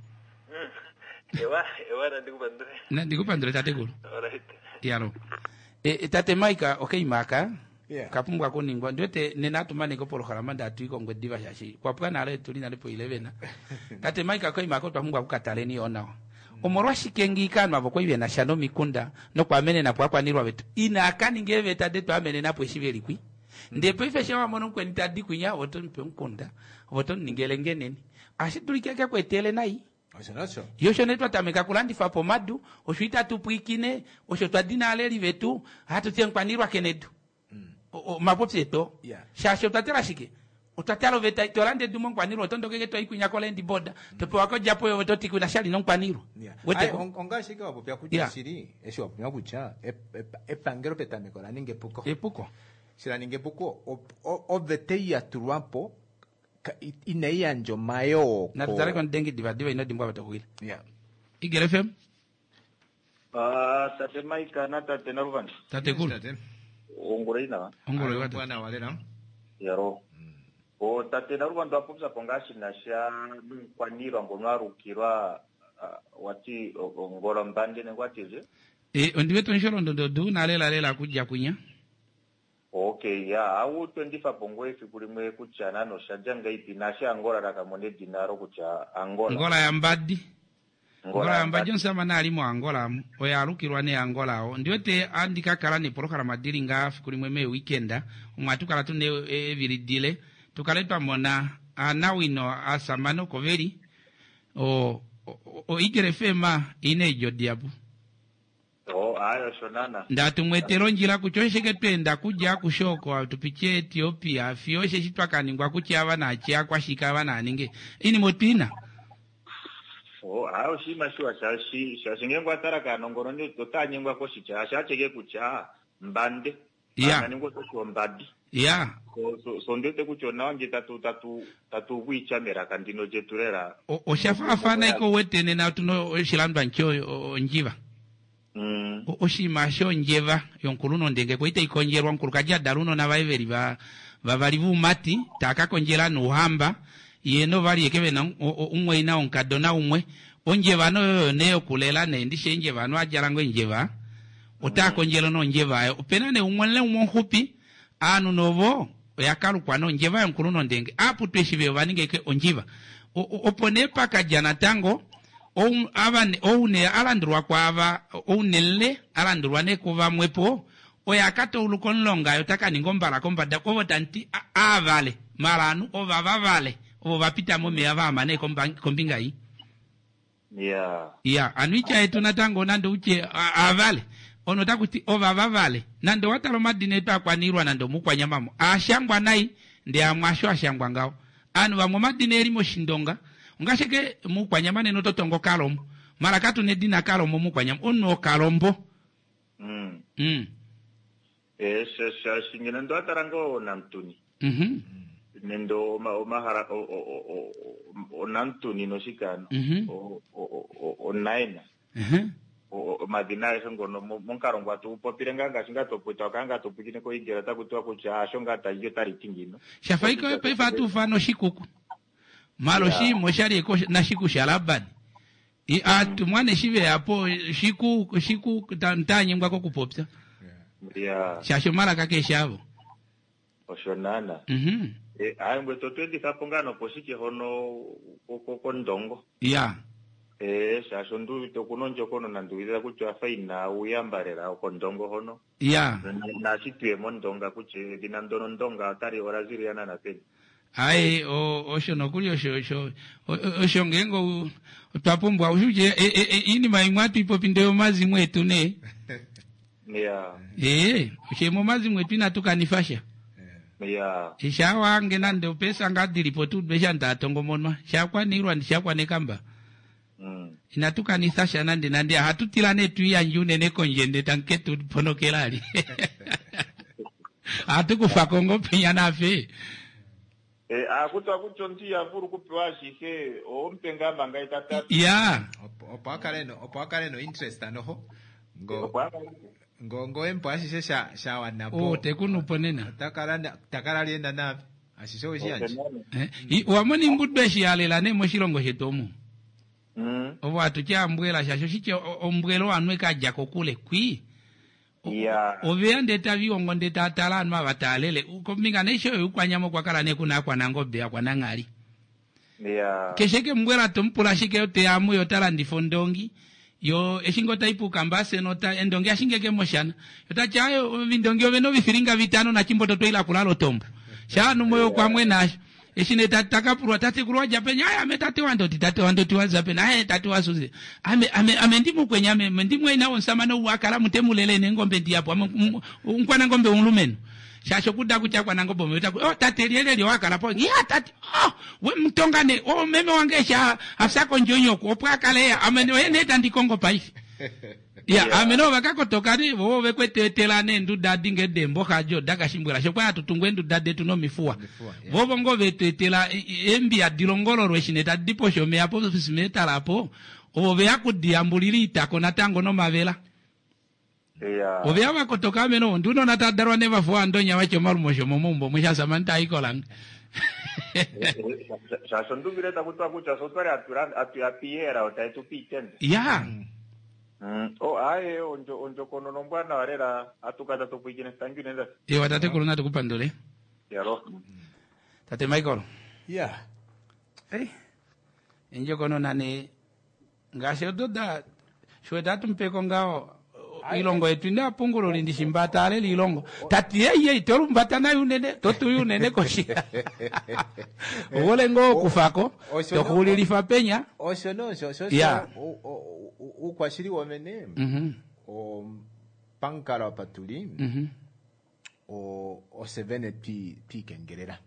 Speaker 9: ewa
Speaker 1: na ndikupandre tate gulu
Speaker 9: alright
Speaker 1: dialo tate maika okay maka
Speaker 2: Yeah.
Speaker 1: kapumbwa ko ningwa ndote nena tumane ko polo khalamanda tuiko ngwe diva shashi kwa pwana ale tulina lepo 11 tate maika ko imako twamumbwa kukataleni onao omorwa shikengi mavo kwa na shano mikunda no kwa mene na kwa nirwa betu ina akani ngeve tade to amene na pweshiveli kwi ndepo ife shawa mono kwa nitadi kunya woto mpe nkunda woto ningelenge neni ashitulikeke kwa etele nai
Speaker 2: asanacho
Speaker 1: yosho netwa tameka kulandi fa pomadu oshuita tupwikine osho twadina aleri vetu hatu tienkwa nirwa kenedu mapopseto
Speaker 2: Yeah.
Speaker 1: shasho tatera shike utatalo veta tolande dumon kwa niro tondo keke to ikunya kolendi boda topo wako japo yo toti kuna shali non kwa niro
Speaker 2: wete onga shika wapopya kuja siri esho wapopya kuja epangero petamikola ninge puko
Speaker 1: epuko
Speaker 2: sira ninge puko o vete ya turuampo ineya njo mayo
Speaker 1: na tutare kon dengi diva ino dimba batakwila
Speaker 2: yeah
Speaker 1: igere fem
Speaker 9: tate maika na tate naruvani
Speaker 1: tate kulu
Speaker 9: ongoreina
Speaker 1: ongore
Speaker 2: bwana walera
Speaker 9: yaro o tate naruvani apopsa pongashi na sha kwanirwa ngonarukirwa wati ngora mbande ne kwatize
Speaker 1: ondiwe tonshoro ndo na lela kuja kunya
Speaker 9: okay ya au 25 pongo ifi kulimwe kuchana no shajanga ipi na sha ngora rakamone dinaro kucha
Speaker 1: Angola ya mbadi Angola ya mbadi jonsa manali mo Angola oyarukirwa ne Angola o ndiwete andika kala ni porokara madiri nga kulimwe me weekenda umwatukala tune eviridile tukaletwa mona anawino asamano koveri o igere fema ine jodiabu
Speaker 9: ayo shonana
Speaker 1: ndatumwetero njira kuchonsheke twenda kuja kushoko tupiche Ethiopia fioshe shitwakaningwa kuchava na chia kwashika bana ninge ini motina
Speaker 9: ayo shima shwa shashingengwa taraka nongoro ni totanyengwa ko shicha shacheke kucha mbande ningo to mbadi so ndete kuchona wange tatu kuichamera kandino jeturera
Speaker 1: oshafa afana iko wetene na tuno shilandwa ncho njiva oshima sho njeva yonkuluno ndenge koite ikonjerwa nkulukaja daruno na baiveri bavalivu mati takakonjera no hamba yeno bali ekebe na umwe ina onkadona umwe onjeva no neyo kulela ne ndishe njeva no ajarango njeva utakonjera no njeva openane umwele umhupi anu novo yakalu kwano njeva nkuluno ndenge apu tweshive vaninge ke onjiva opone paka jana tango oune alandurwa kwava ounelle alandurwa ne kuva mwepo oyakato ulukonlonga yotaka ningombala kombada kovo tanti avale maranu ova vavale ovo vapita mo meava amane kombinga hii anuicha etu natango nando uche avale ono takuti ova vavale nando watalo madine to akwanirwa nando mukwa nyamamo ashangwa nai ndi amwasho ashangwa ngao anu vamwe madine elimo shindonga ngasheke mukwa nyamane no totongo kalomo mara katu ne dina kalomo mukwa nyam ono kalombo
Speaker 10: shingina ndo atarango namtuni nendo omahara onantuni no shikano onaina madina eso ngono monkarongo atu popiranga ngashinga toputa kanga topukine ko igera takutwa kucha ashonga tayo taritingino
Speaker 1: shafaiko epe fatu fano shikuku malo shi moshari eko na shiku shalabani atu mwane shive hapo shiku tantanye ngwako kupopsa shasho mara kake shavo
Speaker 10: oshonana ayo totwendi kapongano posike hono ndongo shasho ndu tokunonjo kono nanduwira kuti afaina uyambarera kondongo hono na chitwe mondonga kuti dinandono ndonga atari oraziri yana na peni
Speaker 1: ai osho nokuli osho ngengo twapumbwa ushuje ini maimwatu ipopindeo mazi mwetu ne ushemo mazi mwetu inatukanifasha ishawange nande pesa ngadilipo tu besha ndatongo monwa shakwanirwa ndishakwanekamba inatukanithasha nande hatutilane tuyanjune nekonjende tanketu ponokelali hatukufa kongo penya nafe
Speaker 10: akutwa kuchonti yavuru kupewa shike ompenga manga itata
Speaker 2: opo akaleno interest anoho ngo empo ashishe shawa napo
Speaker 1: tekunuponena
Speaker 2: takala lienda napi ashishe oshiyanchi
Speaker 1: wamoni mbudbe shialela ne moshilongo shetomu ovo atukyambwela shasho shiche ombwelo anwe kajako kule kwi ovea ndeta viongo ndeta atalanu avatalele kombinga nesho ukwanyamo kwakala nekuna kwanangobe akwanangali kesheke mbwela tompula shike yote amu yotala ndifondongi yo eshingo taipu kambase nota endongi ashingeke moshana yota chayo vindongi oveno vifiringa vitano na chimbo totoila kulalo tombo shanu moyo kwa mwenasho eshine tatakapurwa tatekurwa japenya aya metate wandoti wazapena aya tate wasuze ame ndimu kwenye ndimwe ina onsamana uwakala mutemulele nengombe ndiapo unkwana ngombe unlumeno shasho kuda kuchakwa nangombe metako tateliele wakala po tate we mtongane meme wangesha afsako njonyo opwakale amene weneta ndikongo paifi ameno bakako tokani bo bekwetetelane ndu dadinge dembo kajo daga shimbura shokwa tutungwe ndu dade tuno mifua bo bongo betetela embi adilongolo rweshine tadipo shome apo simeta lapo obe yakudiambuliri itako natango no mavela obe abakotoka ameno nduno natadarwa neva fo andonya wacho marumosho momombo musha samanta ikolang
Speaker 10: shasho ndu bireta kutwa kucha sotware atuapiera otaitu pitende aye onjo kono nombwana warera atukata topwikine stangu nenda
Speaker 1: watate kuluna tukupandole tate Michael enjo kono nane ngasho doda shweta tumpeko ngao ilongo etu nda pungulo lindi shimbata ale ilongo tati yeye torumbata na yunene totu yunene koshi wole ngo kufako tokulilifa penya
Speaker 2: osho ukwashiri wamene o pankara patuli o 7 p kengerera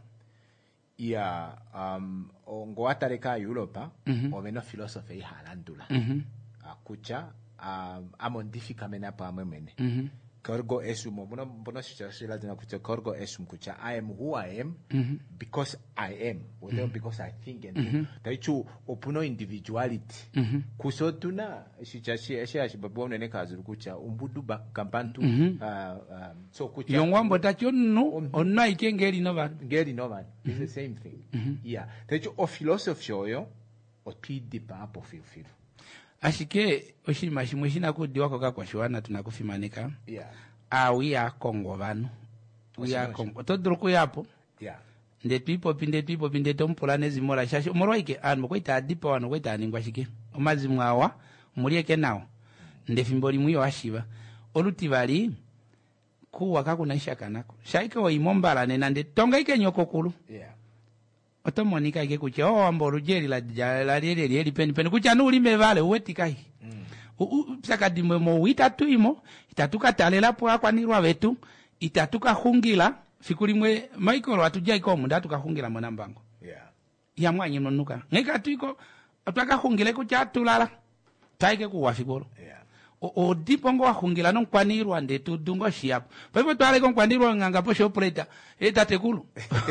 Speaker 2: ngo atareka Europa omeno philosophy halandula akucha amondifika mena pa amene Corgo esum mbono shashila dina kucha corgo esum kucha I am who I am because I am because I think and taichu opuno individuality kusotuna shichashi babone ne kazuru kucha umbudu kampantu so kucha
Speaker 1: yongwambo tachono onna ikengeri nova
Speaker 2: it's the same thing taichu o philosophy oyo o pidi pa apo feel
Speaker 1: ashike oshima shimwe shina kudiwa kwa shwana tunakufimanika awi ya Kongo vanu tuyakongo todruku yapo nde pipo pinde tompulane zimola shashi umoroike anu kwita adipa wano kwita aningwa shike omazimu awa mulieke nawo nde fimbo limwiyo washiba oluti bali kuwa kakunaisha kanako shaike oimombala nena nde tonga ike nyoko kulu otomonika ike kuche wambo olujeri la lieli peni kucha nulime vale uwetikai psakadimwe mo itatu imo itatuka talela po akwanirwa vetu itatuka hungila fikulimwe Michael watujia iko munda tukahungila mwanambango ya mwanyi nonuka ngeka tuiko ataka hungile kucha tulala taike kuwa fikolo o dipongo wahungila no kwanirwa nde tudungo shiapo pa hivyo twale ko kwanirwa nganga po shopreta etatekulu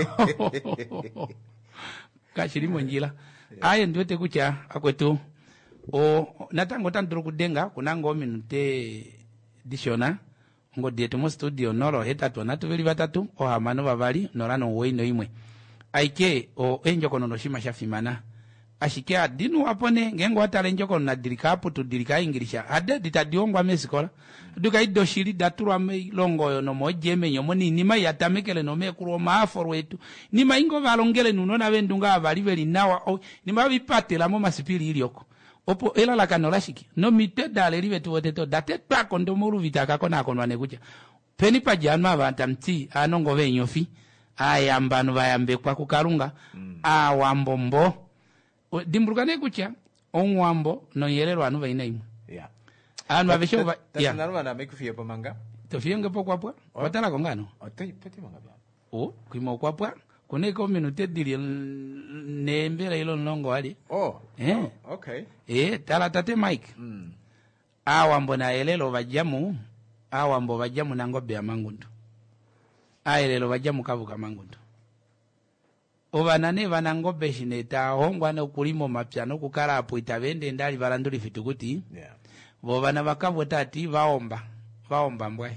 Speaker 1: kashirimo njila aye ndio tekucha akwetu o natango tandro kudenga kunango minute dishona ngo dietu mo studio noro hetatu na tuvili batatu o hamano babali norano weino imwe aike o enjoko no shima shafimana ashikia dinu apone ngengo atale njoko na dirika apu tu dirika ingilisha ade ditadiongwa mesikola duka ido shiri daturwa me longo yo no mojeme nyomoni nima yatamekele no mekuro maaforo wetu nima ingo valongele nuno na vendunga avaliveli nawa o nima vipatela mo masipili ilioko opo ela la kanola shiki no mite dale live tu woteto date pa kondo muru vitaka kona konwane kucha peni pa janma bantamti anongo venyofi ayambanu bayambe kwa kukarunga awambombo dimburukane kucha onwambo no yelelo anu baina imu anu avesho ba
Speaker 2: tasanarwa na mekufia pomanga
Speaker 1: tofienge po kwapwa watala kongano
Speaker 2: poti manga
Speaker 1: kuimo kwapwa kuneko minute dili nembele ilo nongo ali
Speaker 2: okay
Speaker 1: tala tate Mike awambo na yelelo bajamu awambo bajamu nangobe ya mangundu ayelelo bajamu kavuka mangundu obanane banangobe shineta hongwa no kulimo mapya no kukala apo itabende ndali balanduli fitukuti bo bana bakabwe tati baomba mbwe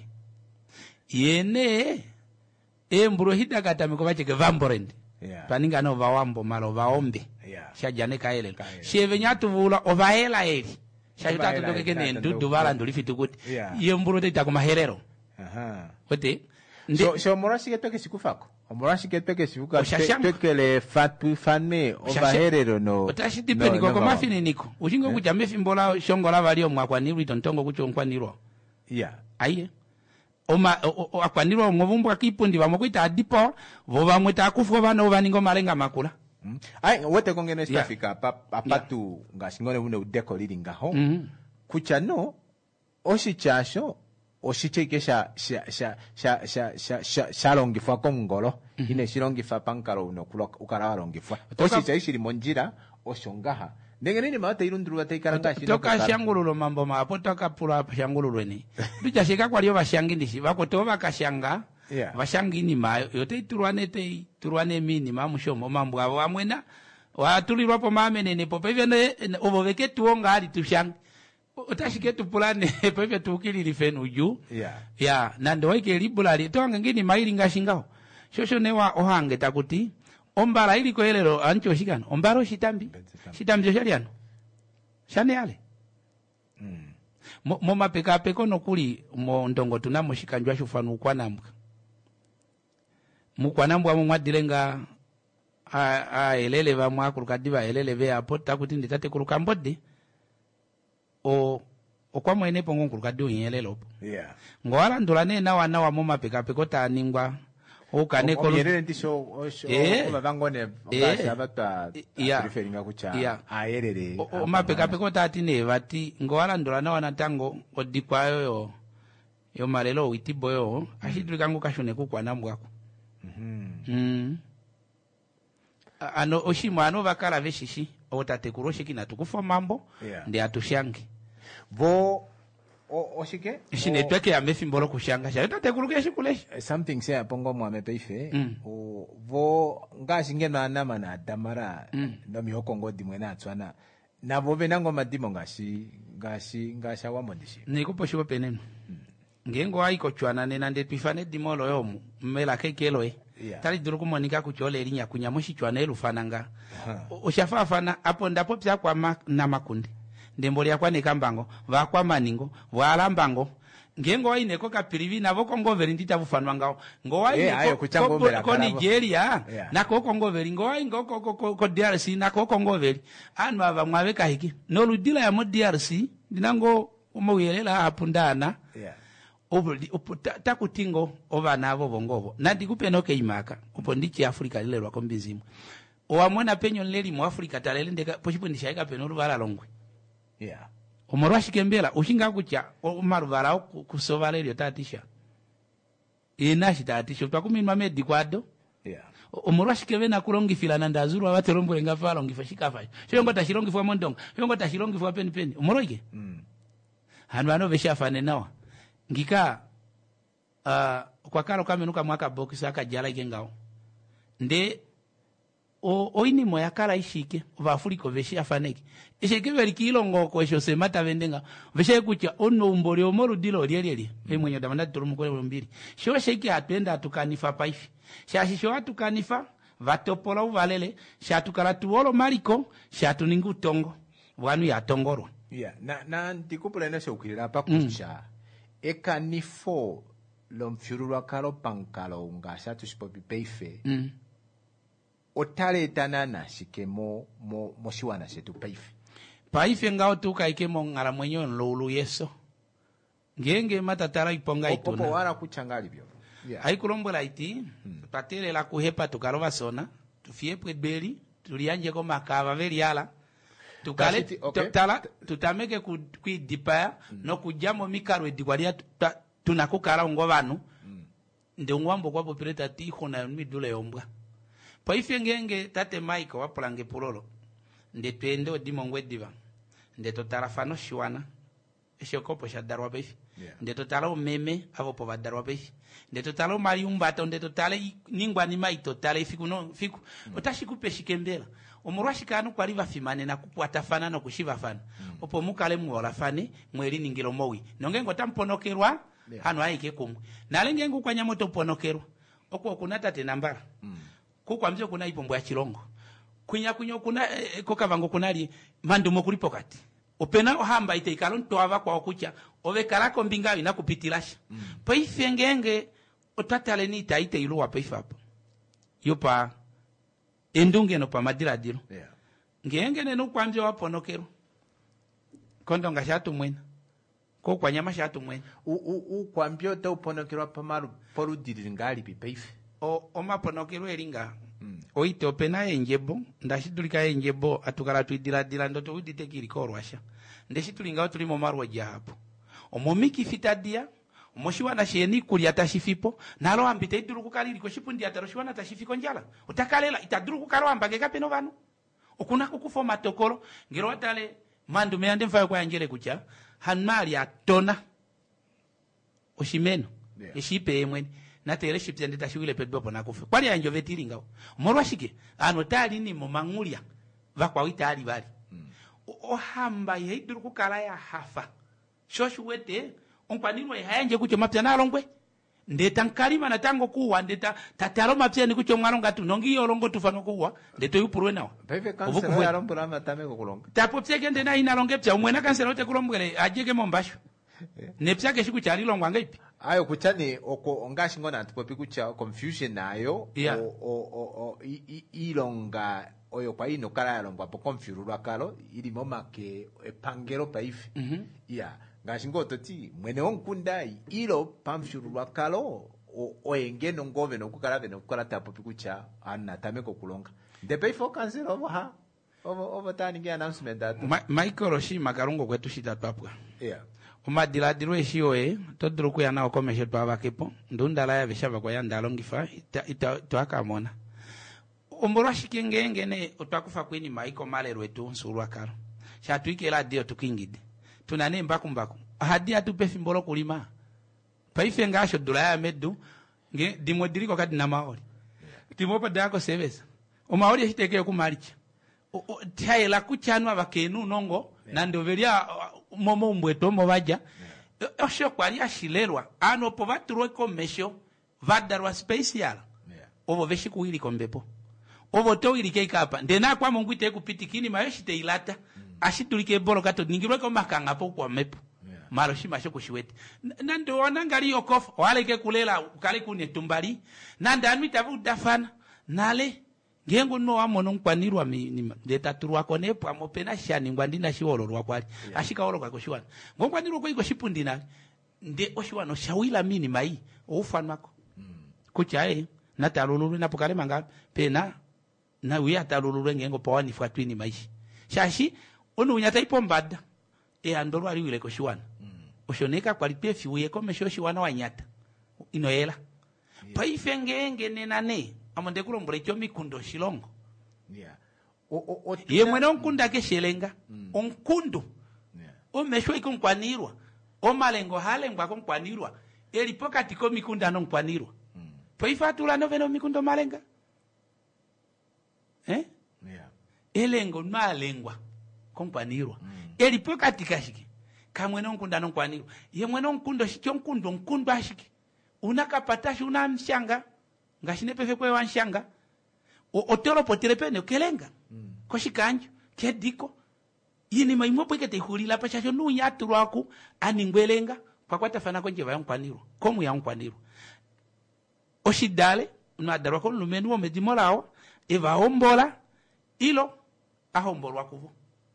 Speaker 1: yene emburo hidakata mikobache vamborende paninga no bawambo malo baombe shajane kaele sheve nyatu vula ovaela eli shajita tutoke kene ndudu balanduli fitukuti yemburo tita kumaherero wote
Speaker 2: so morashi ketoke sikufako omorashi ketoke sifuka tekele fatu fane ovaherero no
Speaker 1: otashi peni koko mafini niko ushingo kujambe fimbola shongola valio mwakwaniru itontongo kucho nkwanirwa aye akwanirwa ngobumbu akipundi bamokwita adipo bo bamweta kufu bana obaningo malenga makula
Speaker 2: ai wote kongene stafika apatu ngashingone une udeko liringa ho kucha no oshichasho oshichekesha shalongifwa kongolo ine shilongifwa pankalo uno ukala longifwa oshicha ishiri monjira oshongaha ndenge nini mate irunduru ataikara
Speaker 1: shino toka shangululo mambo mapo toka pula shangululo ni bija shika kwa lio bashangindishi bako to bakashanga bashangini mayo yote turwane mini mamushomo mambo abo amwena watulirwa po mamenene po pevene oboveke tuonga ali tushang otashike tupulane peve tukili lifenu ju nando wake libulali tonga ngini maili ngashingao shosho newa ohange takuti ombala ili ko elero ancho shikano ombaro shitambi shaliano shane yale mo mapeka peko no kuli mo ndongo tunamo shikanjwa shufanu kwa nambwa mu kwa nambwa mu mwadilenga elele ba mwakuluka elele be apota kuti nditate kuluka mbodi o kwa mwene pongo kuluka dio yelelo ngwala ndulane na wana wa mo mapeka peko taningwa okane ko
Speaker 2: yerere ndisho babangone ngashabata preferinga kucha ayerere
Speaker 1: o mapeka peko tati ne bati ngwala ndolana wana tango odikwayo yo malelo witibo yo ashidrika ngo kashone kukwa nambwako ano oshimo ano bakala veshishi otate kuroshi kina tukufo mambo ndi atushangi
Speaker 2: bo oshike
Speaker 1: shine tweke ya mefimbolo kushanga sha tate kuruke shikuleshi
Speaker 2: something say pongo mwame peife vo ngashinge na nama na damara no mihoko ngodi mwena atswana na vo benango madimo ngasha wamondishi
Speaker 1: nikupo shibo peneno ngengo aiko chwana nena nde pifane dimolo yomu mmela kekeloe tali duruku monika kuchole linya kunyamushi chwana elufananga oshafafana apo ndapo pya kwa na makundi ndemboli yakwa nekambango vakwa maningo valambango ngengo waine ko kapirivi navo kongoveri ndita bufanwa ngao ngo waine ko Nigeria na ko kongoveri ngo waine ko DRC na ko kongoveri anu ava mwaveka hiki no ludila ya mo DRC dinango umoyelela apundana takutingo ova navo bongovo nandi kupenoke imaka upo ndichi Afrika lilelwa kombizimu owamona penyo nleli mu Afrika talele ndeka pochipundisha ika peno luvala longwe omorwa shikembela ushinga kucha omaruvara kusova lelyo tatisha inashi tatisha twakuminwa medi kwado omorwa shikeve na kulongifila na ndazuru abaterombole ngafa longifa shikafa shongo tashilongifwa mondonga shongo tashilongifwa peni omorwa ike hanu ano veshafane nawa ngika kwa karo kamenuka mwaka box akajala ikengao nde oini moya kala ishike vafuriko veshi afaneki ishike veri kilongo ko esho semata vendenga veshe kucha ono umbori omoru dilo lieli mwenye damanda turumukole mbiri sho sheke atenda tukanifa paifi shashi sho atukanifa vatopola uvalele shatukala tuolo mariko shatuningu tongo wanu ya tongoro
Speaker 2: na ndikupula nesho ukilira pa kucha ekanifo lomfyurulwa kalo pankalo nga shatu shipopi peife otale tanana shikemo moshiwana shetu
Speaker 1: paife ngao tuka ikemo ngara mwenyo nlulu yeso ngenge matatara iponga ituna
Speaker 2: opopo wala kuchangali byo
Speaker 1: haikulombola iti patele la kuhepa tukalova sona tufie pwedbeli tulianje ko makava veriala tukale tutameke kuidipaya no kujamo mikaro edikwalia tunakukala ngo banu nde ngwambo kwa populeta tiho na midule yombwa paife ngenge tate Mike wapulange pulolo nde twende odimongwe diva nde totarafano shiwana eshokopo shadarwa befi nde totala meme avo po badarwa befi nde totala mariumba nde totala ningwa ni mai totala fiku otashikupe shikembela omurwashikano kwali bafimane na kupwata fana no kushiva fana opo mukale muola fane mweli ningiro mowi nongengo tamponokerwa hano aike kumwe nalenge ngu kwa nyamoto ponokerwa okwo kunata tenambara kwa mzio kuna ipombo ya chilongo kunyo kuna kokavango kunali mandumo kulipo kati opena ohamba ite ikalon toava kwa okucha ovekalako mbingawi na kupitilasha paife ngenge otatale ni itaite iluwa paife hapo yopa endunge no pa madira dilo ngenge nenu kwa mzio waponokero kondo nga shatu mwena ko kwa nyama shatu mwena
Speaker 2: kwa mbio ta uponokero pa maru poru diringali pipaife
Speaker 1: omaponokero eringa oite opena enjebo ndashitulika enjebo atukala tuidira ndoto udite kilikorwasha ndeshitulinga tulimo marwa jahapo omomiki fitadia omoshiwana sheni kulia tashifipo nalo ambite iduru kukaliri ko shipundi ataroshiwana tashifiko njala utakalela itaduru kukalo ambage kapeno bano okuna kukufo matokolo ngiro watale mandu meande mfayo kwa njere kucha hanmali atona oshimeno eshipe emweni na tere shipse ndeta shiwile pedbo na kufe kwali anjo vetiri ngao morwashike ano tali ni momangulia vakwa witali bali ohamba yiduru kukala ya hafa shoshu wete onkwanirwa yanje kucho mapya nalongwe ndeta nkalima na tango kuwa ndeta tatalo mapya ni kucho mwaronga tu nongi yolongo tufano kuwa ndeto yupurwe nawo
Speaker 2: bebe kansela ya rombula matame ko kulonga
Speaker 1: tapo pye kende na ina longe pya umwena kansela ote kulombwele ajege mombasho nepya ke shiku chali longwa ngaipi
Speaker 2: ayo kuchani oko ongashi ngona atupopi kucha confusion nayo ilonga oyo kwa ino kala yalongwa po konfyurulwa kalo ili momake epangelo paife ngashi ngototi mwene onkunda ilo pamfyurulwa kalo oenge nongove nokukala bene okukala tapopi kucha anatameko kulonga ndepaife okansela ovo taningi announcement atu
Speaker 1: Michael Oshima karungo kwetu shita twapwa umadiladiro eshiyoe todruku yana okomeshe twabakepo ndundala ya beshaba kwa yanda longifa twakamona omurashike ngenge otwakufa kwini maiko malero etu nsurwa karo shatuikela dio tukingide tunane mbaku hadi atupe fimbolo kulima paife ngasho dula ya medu nge dimodiriko kadi na maori timopa dako sevesa o maori hiteke ku maricha thaela kuchanwa bakenu nongo na ndoveria momo mbweto mo baja osho kwali ashilerwa ano po vaturo komesho vadarwa special ovo veshi kuhili kombepo ovo to ilike kapa ndena kwa mungwite kupitikini mayoshi te ilata ashitulike bolo kato ningirwe ko makanga po kwa mepo malo shimasho kushiwete nando wanangali yokof wale ke kulela kale kune tumbali nanda mitavu dafana nale ngengo no amono nkwanirwa ndeta turwa kone pamo pena shani ngwandina shiolorwa kwali ashika oloka koshiwana ngokwanirwa ko iko shipundina nde oshiwano shawila mini mai ofanwako kuchae natalululu napokale manga pena na wiya talululu ngengo pawani fatwini maishi shashi onu unyata ipombada andoro ali wile koshiwana oshoneka kwali pefi uye komesho shiwana wanyata inoela paifengenge nenane amonde kulombole cyo mikundo shilongo ye mwene onkunda ke shelenga onkundu omesho ikonkwanirwa omalengo halengwa konkwanirwa eli pokati ko mikunda no nkwanirwa paifatula no veno mikundo malenga elengo malengwa konkwanirwa eli pokati kashiki kamwe no nkunda no nkwanirwa ye mwene onkundo shikyo nkundo ashiki unakapatashi una mshanga ngashine pefe kwe wanshanga otelo potele pene kelenga koshikanjo kediko yini maimo pwekete hulila pachasho nunya turwaku aningwelenga kwa kwatafana konje vayonkwanirwa komu yankwanirwa oshidale unadarwa ko lumenu omedimolao eva ombola ilo ahombolwa kuvo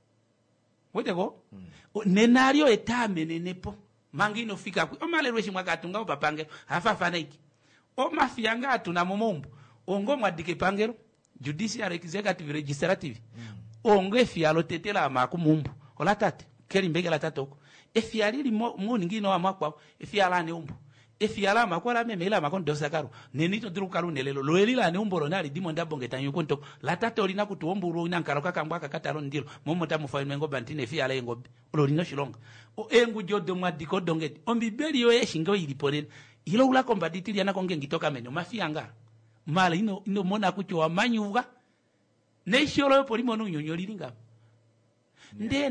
Speaker 1: wetego nenario etame nepo mangino fika ku omalero shimwa katunga opapange afafana iki o mafianga atuna momombo ongo mwadike pangero judicial executive legislative ongo efialo tetela makumumbu olatate kelimbege la tatoko efiali limo ngino amakwa efiala ne umbu efiala makwala memela makondo sakaro nenito dirukaru nelelo loelila ne umboro nali dimonda bongeta yukonto la tato lina kutuomburu inankaro kakambaka katalo ndilo momota mufaino ngo bantine efiala ngo olino shilonga o engu jodo mwadiko dongeti ombibeli yo yeshingo iliponene ilo ula kombaditili yana konge ngitoka menyo mafianga mala ino mona kucho amanyuga neisholo yo polimo no nyonyolilinga nde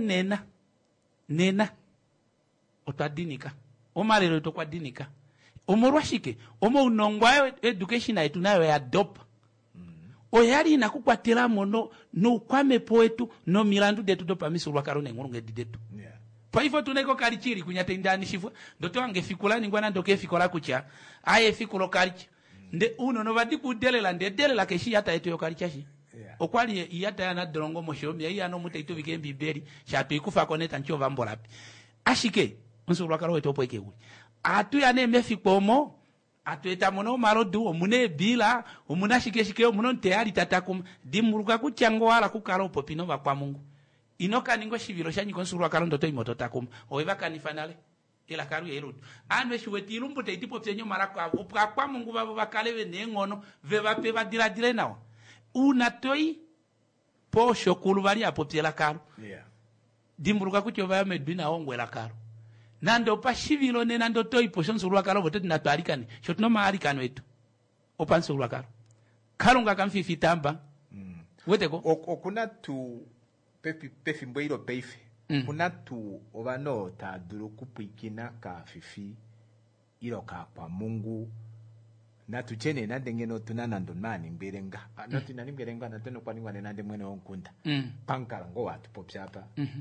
Speaker 1: nena otadinika omalero to kwadinika omorwashike omo unongwa education aitu nayo ya dop oyali inakukwatira mono no kwame poetu no milandu detu do pamisurwa karone ngurunge didetu paifo tuneko kalichiri kunyata indani shifwa ndoto angefikula ningwana ndoke fikola kucha aye fikulo kalichi nde uno no badi kudelela ndedelela keshi hata eto yo kalichashi okwali iyata yana drongo moshomi ya no mutaito bikembi beri shatu ikufa koneta nchova mbolapi ashike unsurwa karo eto poike uli atu yane mefikomo atu etamono marodu omune bila omuna shike omuno nteali tatakum dimuruka kuchango wala kukalo popino bakwa Mungu inoka ningo shivilo shanyi konsurwa karo ndoto imoto takum oiva kanifanale ila karu yerudu anwe shuweti ilumbu teitipo pyenyo marako kwa Mungu babo bakalewe nengono veva pe badira nawo unatoi po shokulu bali apo pyela karu dimuruka kuchova ya medbina ongwela karu nando pa shivilo ne nando toi po shonsurwa karo bote natwalikane shotno maalikano etu opansurwa karo kalunga kamfifitamba weteko
Speaker 2: okuna tu pefi mboiro peife kuna tu obano ta duru kupikina ka fifi ilo ka kwa Mungu na tuchene na dengeno tunana ndonani mberenga na tunani mberenga na tono kwani wane nande mwene onkunda pankala ngo watu popsapa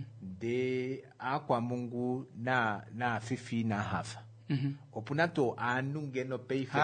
Speaker 2: de akwa Mungu na fifi na hafa opuna to anungeno peife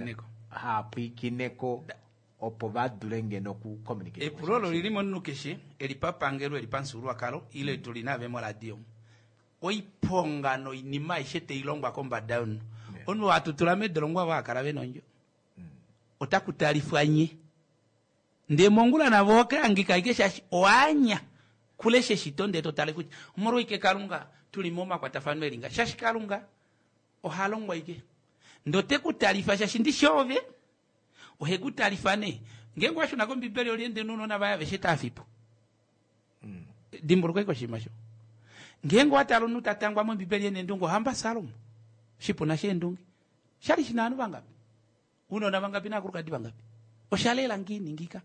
Speaker 2: hapikineko opo badulenge no ku communicate
Speaker 1: epulolo lilimo nukeshi elipapangero elipansurwa kalo ile tulinave mo radio oipongano inima ishete ilongwa komba down onu watu tulame dolongwa wakala benonjo otakutalifanye nde mongula na voka angika ikesha oanya kuleshe shitonde totale kuchi umoro ike kalunga tulimoma kwa tafanu elinga shashi kalunga ohalongwa ike ndote kutalifa shashi ndishove ohekutalifane ngengo asho nako mbibeli oliende nuno na baya vesheta afipo dimburuko iko shimasho ngengo atalo nutatangwa mo mbibeli ene ndungo hamba salomo shipo na shendungi shali shinanu bangapi uno na bangapi na kuruka di bangapi oshalela ngini ngika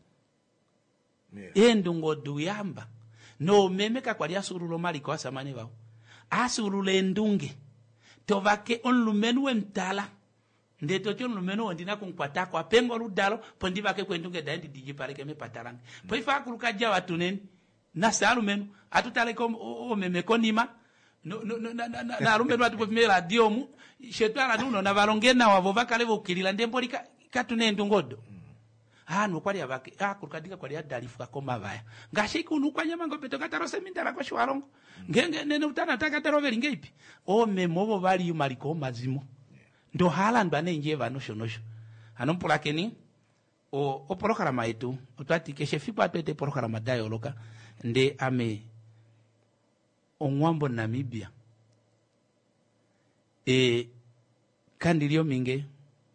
Speaker 1: endungo duyamba no memeka kwa liasurulo mali kwa samane bao asurule ndunge tovake onlumenwe mtala ndeto chon lumeno ndina kunkwata kwa pengo ludalo pondi bake kwendunge dandi dijipaleke me pataranga po ifa kuruka jawa tunen na salumenu atutale ko o memekonima na rumbe nwatu pofimela diomu shetwana nuno na valongena wavo vakale vokilila ndemboli katunendu ngodo hano kwali abake kurukadika kwali adalifu kakoma vaya ngashiki unukwanya mango beto katarose mindala kwa shwarongo ngenge nene utana takateroveli ngeipi memovo vali yumaliko mazimo ndo hala ndwane njeva nosho hanompula keni o programa yetu otwatike shefipa twete programa dialoga nde ame ongwambo Namibia kandilio minge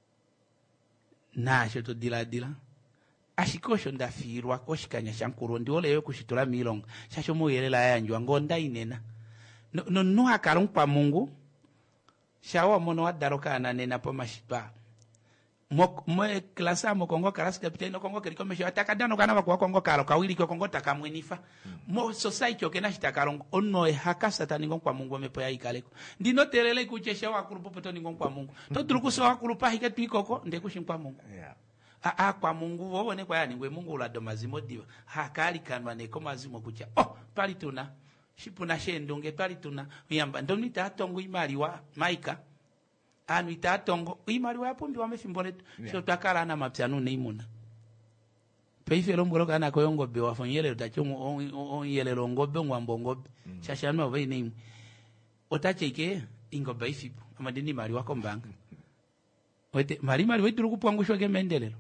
Speaker 1: nasho to dila ashikosho ndafirwa koshikanya shankuru ndi ole yo kushitula milonga shasho moyelela yanjwa ngonda inena no akaron pa Mungu shawa mono wadaroka na nena po mashipa mo klasa mo Kongo karas kapiteni no Kongo keriko mesho atakadano kana kwa Kongo karo kawili ko Kongo takamwenifa mo society okena shitakarongo onno hakasa taningo kwa Mungu mepo ya ikaleko ndino telele kuchesha wa kurupo to ningo kwa Mungu to turukuso wa kurupa hike twikoko ndekushimpa Mungu kwa Mungu wone kwa yani ngwe Mungu ulado mazimo diwa hakali kanwa neko mazimo kucha twali tuna shipuna shendonge twali tuna uyamba ndoni tatongo imali wa maika anu itatongo imali wa pombi wa mefimboletu sho takala na mapyanu neimuna peife lombolo kana ko yongobe wa fonyele utachomo on yele longobe ngwambo ngobe shashanu wa neimu otacheke ingobe ifipo amadini mali wa kombanga wete mali wetu kupangusho ke mendelelo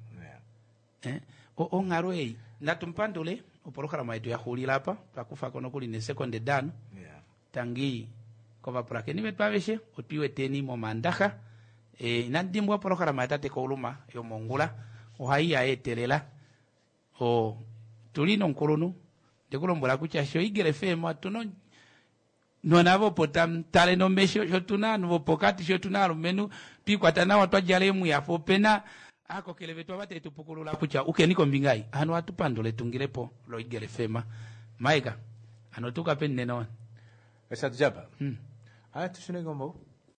Speaker 1: ongaroi natumpandule oporokara yetu ya hulila hapa pakufa kono kuli ne second dan tangi kova prake ni betwaveshe otiwe teni mo mandaha nandimwa porokara matate ko uluma yo mongula ohaiya etelela tulino nkurunu dekulombola kucha sho Eagle FM atuno nonavo potam tale no mesho shotuna no pokati shotuna rumenu pikwatana watwa jalemu yafo pena ako kelevetwa bate tupukulula kucha ukeniko mbingai hano atupandole tungilepo lo Eagle FM maika anotuka penne non
Speaker 2: esa jaba tushine gombo